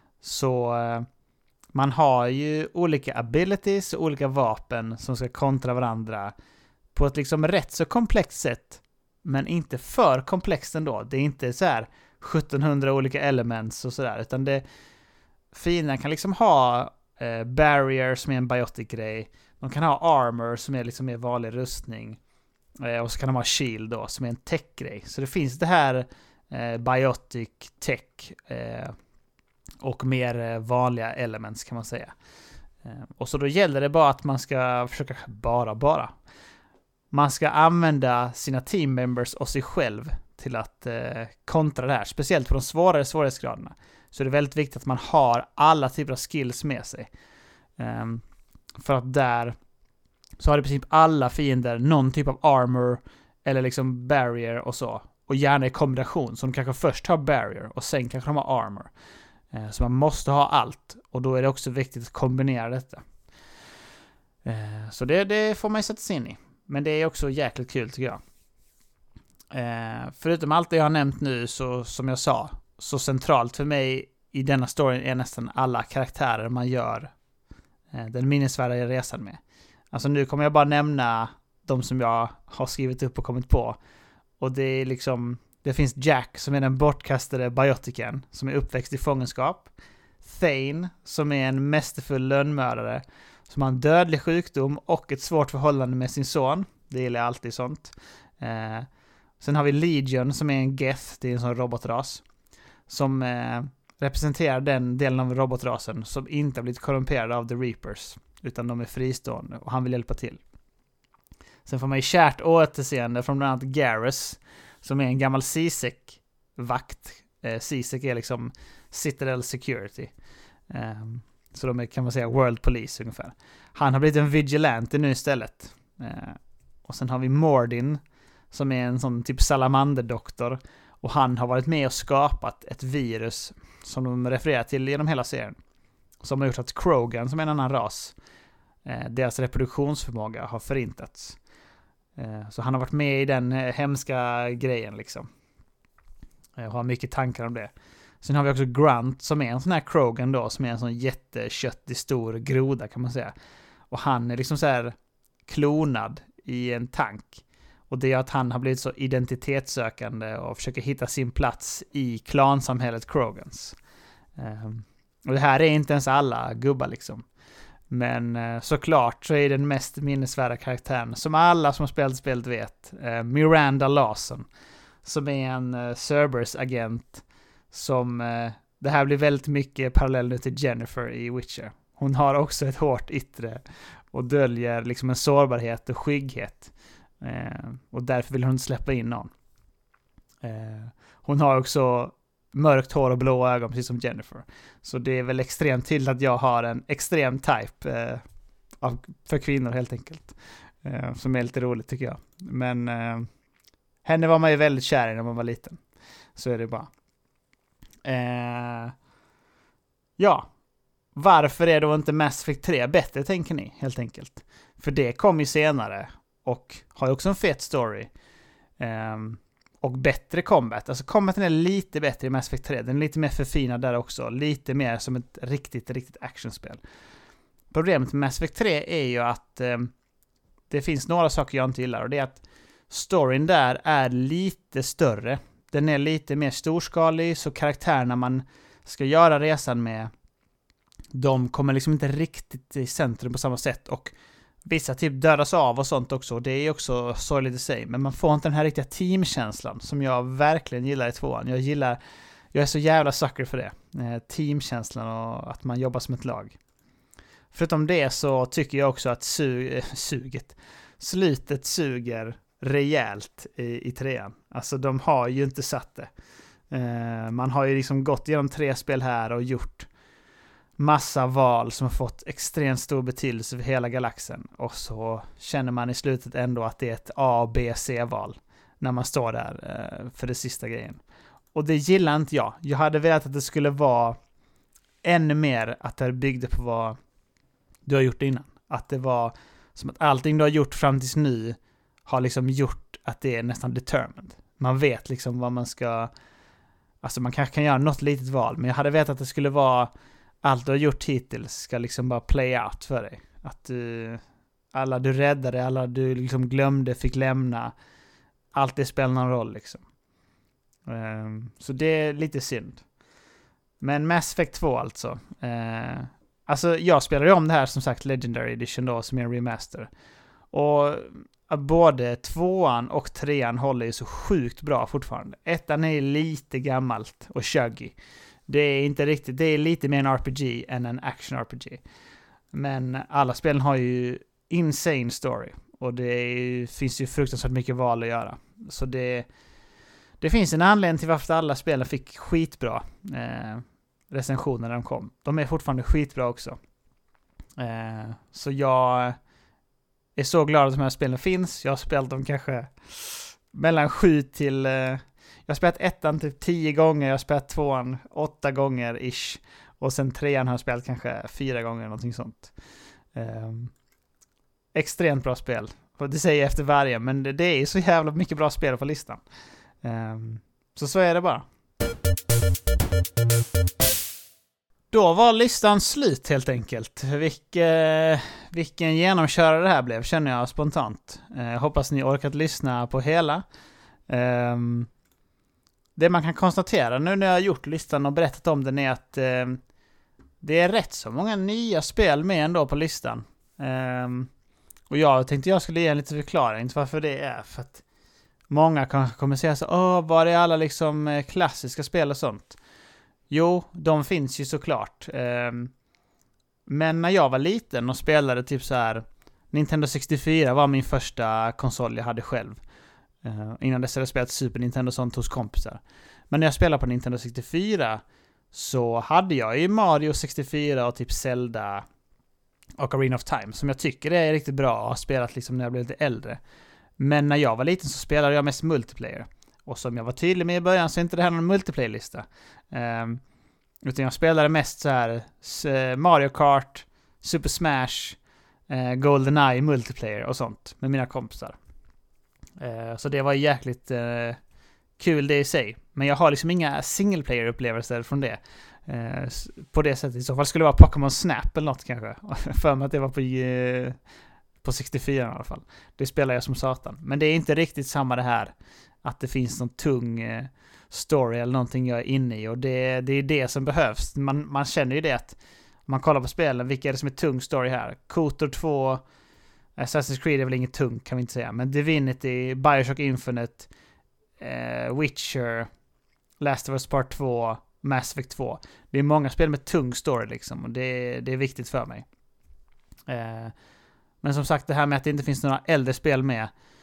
Så eh, man har ju olika abilities och olika vapen som ska kontra varandra på ett liksom rätt så komplext sätt, men inte för komplext ändå. Det är inte så här sjuttonhundra olika elements och sådär, utan det fina kan liksom ha eh, barrier som är en biotic-grej. De kan ha armor som är liksom mer vanlig rustning. Eh, och så kan de ha shield då som är en tech-grej. Så det finns det här eh, biotic tech eh, och mer eh, vanliga elements kan man säga. Eh, och så då gäller det bara att man ska försöka bara bara man ska använda sina team members och sig själv till att eh, kontra det här. Speciellt på de svårare svårighetsgraderna. Så det är väldigt viktigt att man har alla typer av skills med sig. Um, för att där så har i princip alla fiender någon typ av armor eller liksom barrier och så. Och gärna i kombination. Så de kanske först har barrier och sen kanske de har armor. Uh, så man måste ha allt. Och då är det också viktigt att kombinera detta. Uh, så det, det får man ju sätta sig in i. Men det är också jäkligt kul tycker jag. Eh, förutom allt det jag har nämnt nu så, som jag sa, så centralt för mig i denna storyn är nästan alla karaktärer man gör eh, den minnesvärda resan med. Alltså nu kommer jag bara nämna de som jag har skrivit upp och kommit på. Och det är liksom Det finns Jack som är den bortkastade biotiken som är uppväxt i fångenskap. Thane som är en mästerfull lönnmördare som har en dödlig sjukdom och ett svårt förhållande med sin son. Det gillar jag alltid sånt. Eh, sen har vi Legion som är en Geth, det är en sån robotras som eh, representerar den delen av robotrasen som inte har blivit korrumperade av The Reapers utan de är fristående och han vill hjälpa till. Sen får man ju kärt återseende från bland annat Garrus som är en gammal C I S E C-vakt. Eh, C I S E C är liksom Citadel Security. Eh, så de är, kan man säga, World Police ungefär. Han har blivit en vigilante nu istället. Eh, och sen har vi Mordin som är en sån typ salamanderdoktor. Och han har varit med och skapat ett virus som de refererar till genom hela serien. Som har gjort att Krogan, som är en annan ras, eh, deras reproduktionsförmåga har förintats. Eh, så han har varit med i den eh, hemska grejen liksom. Jag eh, har mycket tankar om det. Sen har vi också Grunt som är en sån här Krogan då, som är en sån jätteköttig stor groda kan man säga. Och han är liksom så här klonad i en tank. Och det är att han har blivit så identitetssökande och försöker hitta sin plats i klansamhället Krogans. Um, och det här är inte ens alla gubbar liksom. Men uh, såklart så är den mest minnesvärda karaktären, som alla som har spelat spelet vet, uh, Miranda Lawson. Som är en uh, Cerberus-agent som... Uh, det här blir väldigt mycket parallell nu till Jennifer i Witcher. Hon har också ett hårt yttre och döljer liksom en sårbarhet och skygghet. Eh, och därför vill hon inte släppa in någon. Eh, hon har också mörkt hår och blå ögon precis som Jennifer. Så det är väl extremt till att jag har en extrem type eh, av, för kvinnor helt enkelt. Eh, som är lite roligt tycker jag. Men eh, henne var man ju väldigt kär i när man var liten. Så är det bara. Eh, ja. Varför är då inte Mass Effect tre bättre, tänker ni, helt enkelt? För det kom ju senare och har ju också en fet story. Um, och bättre combat. Alltså combaten är lite bättre i Mass Effect tre. Den är lite mer förfinad där också. Lite mer som ett riktigt, riktigt actionspel. Problemet med Mass Effect tre är ju att um, det finns några saker jag inte gillar. Och det är att storyn där är lite större. Den är lite mer storskalig. Så karaktärerna man ska göra resan med, de kommer liksom inte riktigt i centrum på samma sätt. Och vissa typ dödas av och sånt också. Det är också sorgligt att säga. Men man får inte den här riktiga teamkänslan som jag verkligen gillar i tvåan. Jag gillar, jag är så jävla sucker för det. Teamkänslan och att man jobbar som ett lag. Förutom det så tycker jag också att su- suget, slutet suger rejält i, i trean. Alltså de har ju inte satt det. Man har ju liksom gått igenom tre spel här och gjort massa val som har fått extremt stor betydelse för hela galaxen. Och så känner man i slutet ändå att det är ett A, B, C-val när man står där eh, för det sista grejen. Och det gillar inte jag. Jag hade velat att det skulle vara ännu mer att det byggde på vad du har gjort innan. Att det var som att allting du har gjort fram tills nu har liksom gjort att det är nästan determined. Man vet liksom vad man ska... Alltså man kanske kan göra något litet val, men jag hade vetat att det skulle vara allt du har gjort hittills ska liksom bara play out för dig. Att du, alla du räddade, alla du liksom glömde fick lämna. Allt det spelar någon roll liksom. Um, så det är lite synd. Men Mass Effect två alltså. Uh, alltså jag spelar ju om det här som sagt Legendary Edition då som är en remaster. Och både tvåan och trean håller ju så sjukt bra fortfarande. Ettan är lite gammalt och chuggy. Det är inte riktigt, det är lite mer en R P G än en action R P G. Men alla spelen har ju insane story. Och det är, finns ju fruktansvärt mycket val att göra. Så det, det finns en anledning till varför alla spelen fick skitbra eh, recensioner när de kom. De är fortfarande skitbra också. Eh, så jag är så glad att de här spelen finns. Jag har spelat dem kanske mellan sju till... Eh, jag har spelat ettan typ tio gånger. Jag har spelat tvåan åtta gånger ish. Och sen trean har jag spelat kanske fyra gånger. Någonting sånt. Eh, extremt bra spel. Det säger jag efter varje. Men det, det är så jävla mycket bra spel på listan. Eh, så så är det bara. Då var listan slut helt enkelt. Vilke, vilken genomkörare det här blev känner jag spontant. Eh, hoppas ni orkat lyssna på hela. Eh, det man kan konstatera nu när jag har gjort listan och berättat om den är att eh, det är rätt så många nya spel med ändå på listan. Eh, och jag tänkte jag skulle ge en lite förklaring till varför det är. För att många kanske kommer säga så, åh, var är alla liksom klassiska spel och sånt? Jo, de finns ju såklart. Eh, men när jag var liten och spelade typ så här, Nintendo sextiofyra var min första konsol jag hade själv. Uh, innan dess hade jag spelat Super Nintendo sånt hos kompisar. Men när jag spelade på Nintendo sextiofyra så hade jag ju Mario sextiofyra och typ Zelda och Ocarina of Time som jag tycker är riktigt bra och har spelat liksom när jag blev lite äldre. Men när jag var liten så spelade jag mest multiplayer. Och som jag var tydlig med i början så är inte det här någon multiplayer-lista. Um, utan jag spelade mest så här Mario Kart, Super Smash, uh, GoldenEye multiplayer och sånt med mina kompisar. Uh, så det var jäkligt uh, kul det i sig. Men jag har liksom inga single player-upplevelser från det. Uh, på det sättet. I så fall skulle det vara Pokémon Snap eller något kanske. För mig att det var på, uh, på sextiofyra i alla fall. Det spelar jag som satan. Men det är inte riktigt samma det här. Att det finns någon tung uh, story eller någonting jag är inne i. Och det, det är det som behövs. Man, man känner ju det att man kollar på spelen. Vilka är det som är tung story här? KOTOR två... Assassin's Creed är väl inget tungt kan vi inte säga. Men Divinity, Bioshock Infinite, eh, Witcher, Last of Us Part två, Mass Effect två. Det är många spel med tung story liksom. Och det, det är viktigt för mig. Eh, men som sagt, det här med att det inte finns några äldre spel med.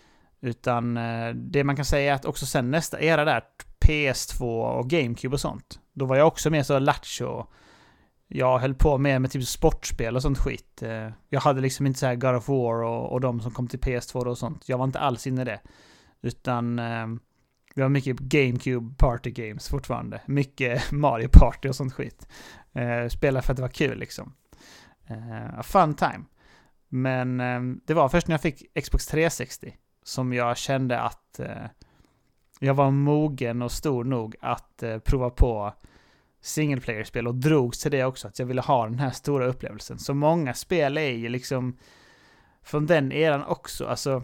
Utan eh, det man kan säga är att också sen nästa era där, P S två och GameCube och sånt. Då var jag också med så lattjo. Jag höll på med, med typ sportspel och sånt skit. Jag hade liksom inte så här God of War och, och de som kom till P S två och sånt. Jag var inte alls inne i det. Utan eh, vi har mycket GameCube Party Games fortfarande. Mycket Mario Party och sånt skit. Eh, spela för att det var kul liksom. Eh, fun time. Men eh, det var först när jag fick Xbox trehundrasextio som jag kände att eh, jag var mogen och stor nog att eh, prova på single player-spel och drogs till det också, att jag ville ha den här stora upplevelsen. Så många spel är ju liksom från den eran också, alltså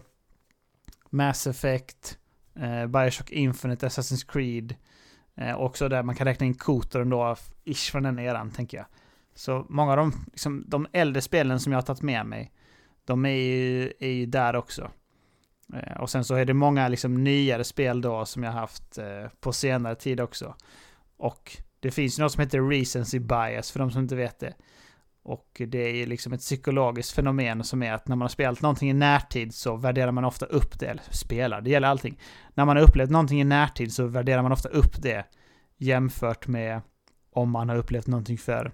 Mass Effect, eh, Bioshock Infinite, Assassin's Creed, eh, också där man kan räkna in KOTOR ändå, ish från den eran tänker jag. Så många av de, liksom, de äldre spelen som jag har tagit med mig, de är ju, är ju där också. Eh, och sen så är det många liksom nyare spel då som jag har haft eh, på senare tid också. Och det finns något som heter recency bias för de som inte vet det. Och det är liksom ett psykologiskt fenomen som är att när man har spelat någonting i närtid så värderar man ofta upp det. Eller spelar, det gäller allting. När man har upplevt någonting i närtid så värderar man ofta upp det jämfört med om man har upplevt någonting för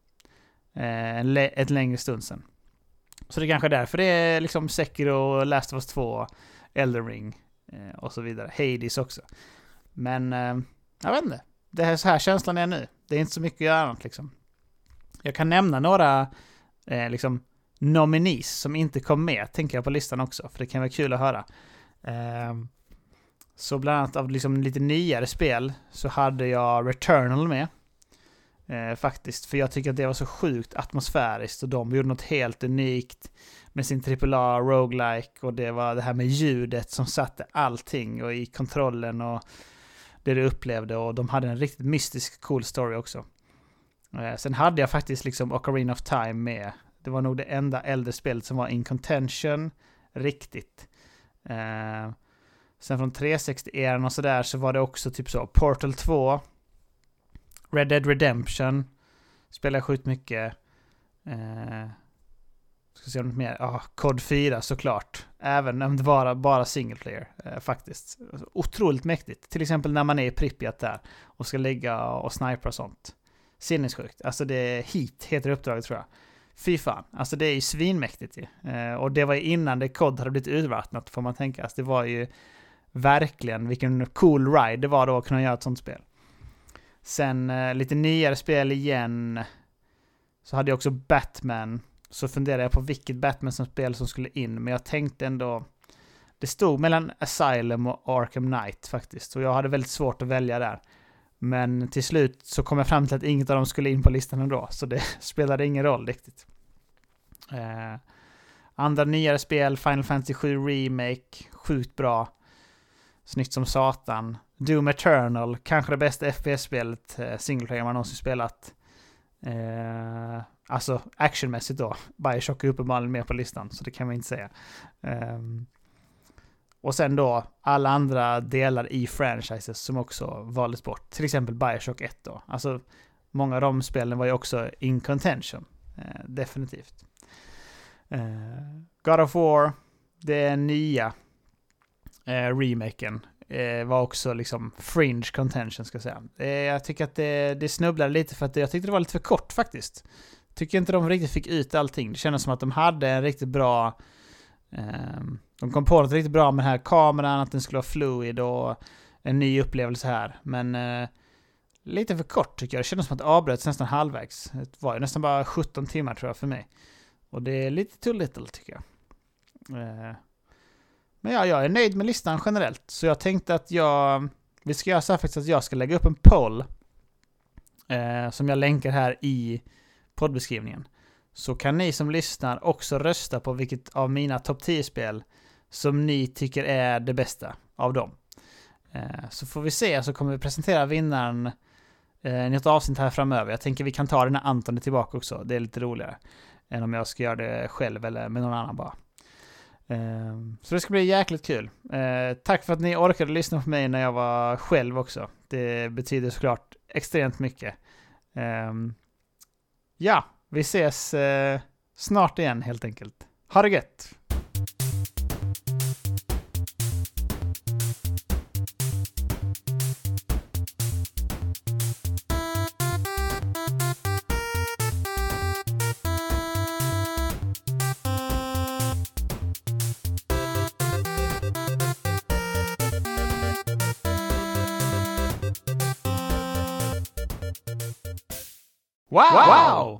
eh, ett längre stund sedan. Så det är kanske därför det är liksom Sekiro, Last of Us två, Elden Ring eh, och så vidare. Hades också. Men eh, jag vet inte. Det är så här känslan är nu. Det är inte så mycket att göra annat liksom. Jag kan nämna några eh, liksom nominees som inte kom med, tänker jag på listan också. För det kan vara kul att höra. Eh, så bland annat av liksom lite nyare spel så hade jag Returnal med. Eh, faktiskt. För jag tycker att det var så sjukt atmosfäriskt. Och de gjorde något helt unikt med sin trippel A roguelike. Och det var det här med ljudet som satte allting. Och i kontrollen och det du upplevde, och de hade en riktigt mystisk cool story också. Eh, sen hade jag faktiskt liksom Ocarina of Time med. Det var nog det enda äldre spelet som var in contention riktigt. Eh, sen från trehundrasextio-eran och sådär så var det också typ så Portal två, Red Dead Redemption spelade jag sjukt mycket. Eh, ska se om det mer. Ja, ah, C O D fyra såklart. Även om det var bara single player eh, faktiskt. Otroligt mäktigt. Till exempel när man är i Pripyat där och ska ligga och snipa och sånt. Sinnessjukt. Alltså det är Heat heter uppdraget tror jag. Fy fan. Alltså det är ju svinmäktigt ju. Eh, och det var ju innan det C O D hade blivit urvattnat får man tänka. Alltså det var ju verkligen vilken cool ride det var då att kunna göra ett sånt spel. Sen eh, lite nyare spel igen så hade jag också Batman. Så funderade jag på vilket Batman som spel som skulle in. Men jag tänkte ändå, det stod mellan Asylum och Arkham Knight faktiskt. Och jag hade väldigt svårt att välja där. Men till slut så kom jag fram till att inget av dem skulle in på listan ändå. Så det spelade ingen roll riktigt. Eh, andra nyare spel, Final Fantasy sju Remake, sjukt bra. snyggt som satan. Doom Eternal, kanske det bästa F P S-spelet eh, single player man någonsin spelat. Eh, alltså actionmässigt då. Bioshock är uppenbarligen mer på listan, så det kan man inte säga. Eh, och sen då alla andra delar i franchises som också valdes bort. Till exempel Bioshock ett då. Alltså många av de spelen var ju också in contention. Eh, definitivt. Eh, God of War, det nya eh, remaken, eh, var också liksom fringe contention ska jag säga. Eh, jag tycker att det, det snubblade lite för att det, jag tyckte det var lite för kort faktiskt. Tycker inte de riktigt fick ut allting. Det kändes som att de hade en riktigt bra eh, de kom på det riktigt bra med den här kameran, att den skulle vara fluid och en ny upplevelse här. Men eh, lite för kort tycker jag. Det kändes som att det avbröts nästan halvvägs. Det var ju nästan bara sjutton timmar tror jag för mig. Och det är lite too little tycker jag. Eh, men ja, jag är nöjd med listan generellt. Så jag tänkte att jag... Vi ska göra så här faktiskt att jag ska lägga upp en poll. Eh, som jag länkar här i poddbeskrivningen. Så kan ni som lyssnar också rösta på vilket av mina topp tio-spel som ni tycker är det bästa av dem. Eh, så får vi se, så kommer vi presentera vinnaren eh, i ett avsnitt här framöver. Jag tänker vi kan ta den här Anton tillbaka också. Det är lite roligare än om jag ska göra det själv eller med någon annan bara. Eh, så det ska bli jäkligt kul. Eh, tack för att ni orkade lyssna på mig när jag var själv också. Det betyder såklart extremt mycket. Eh, ja, vi ses eh, snart igen helt enkelt. Ha det gött! Wow! Wow!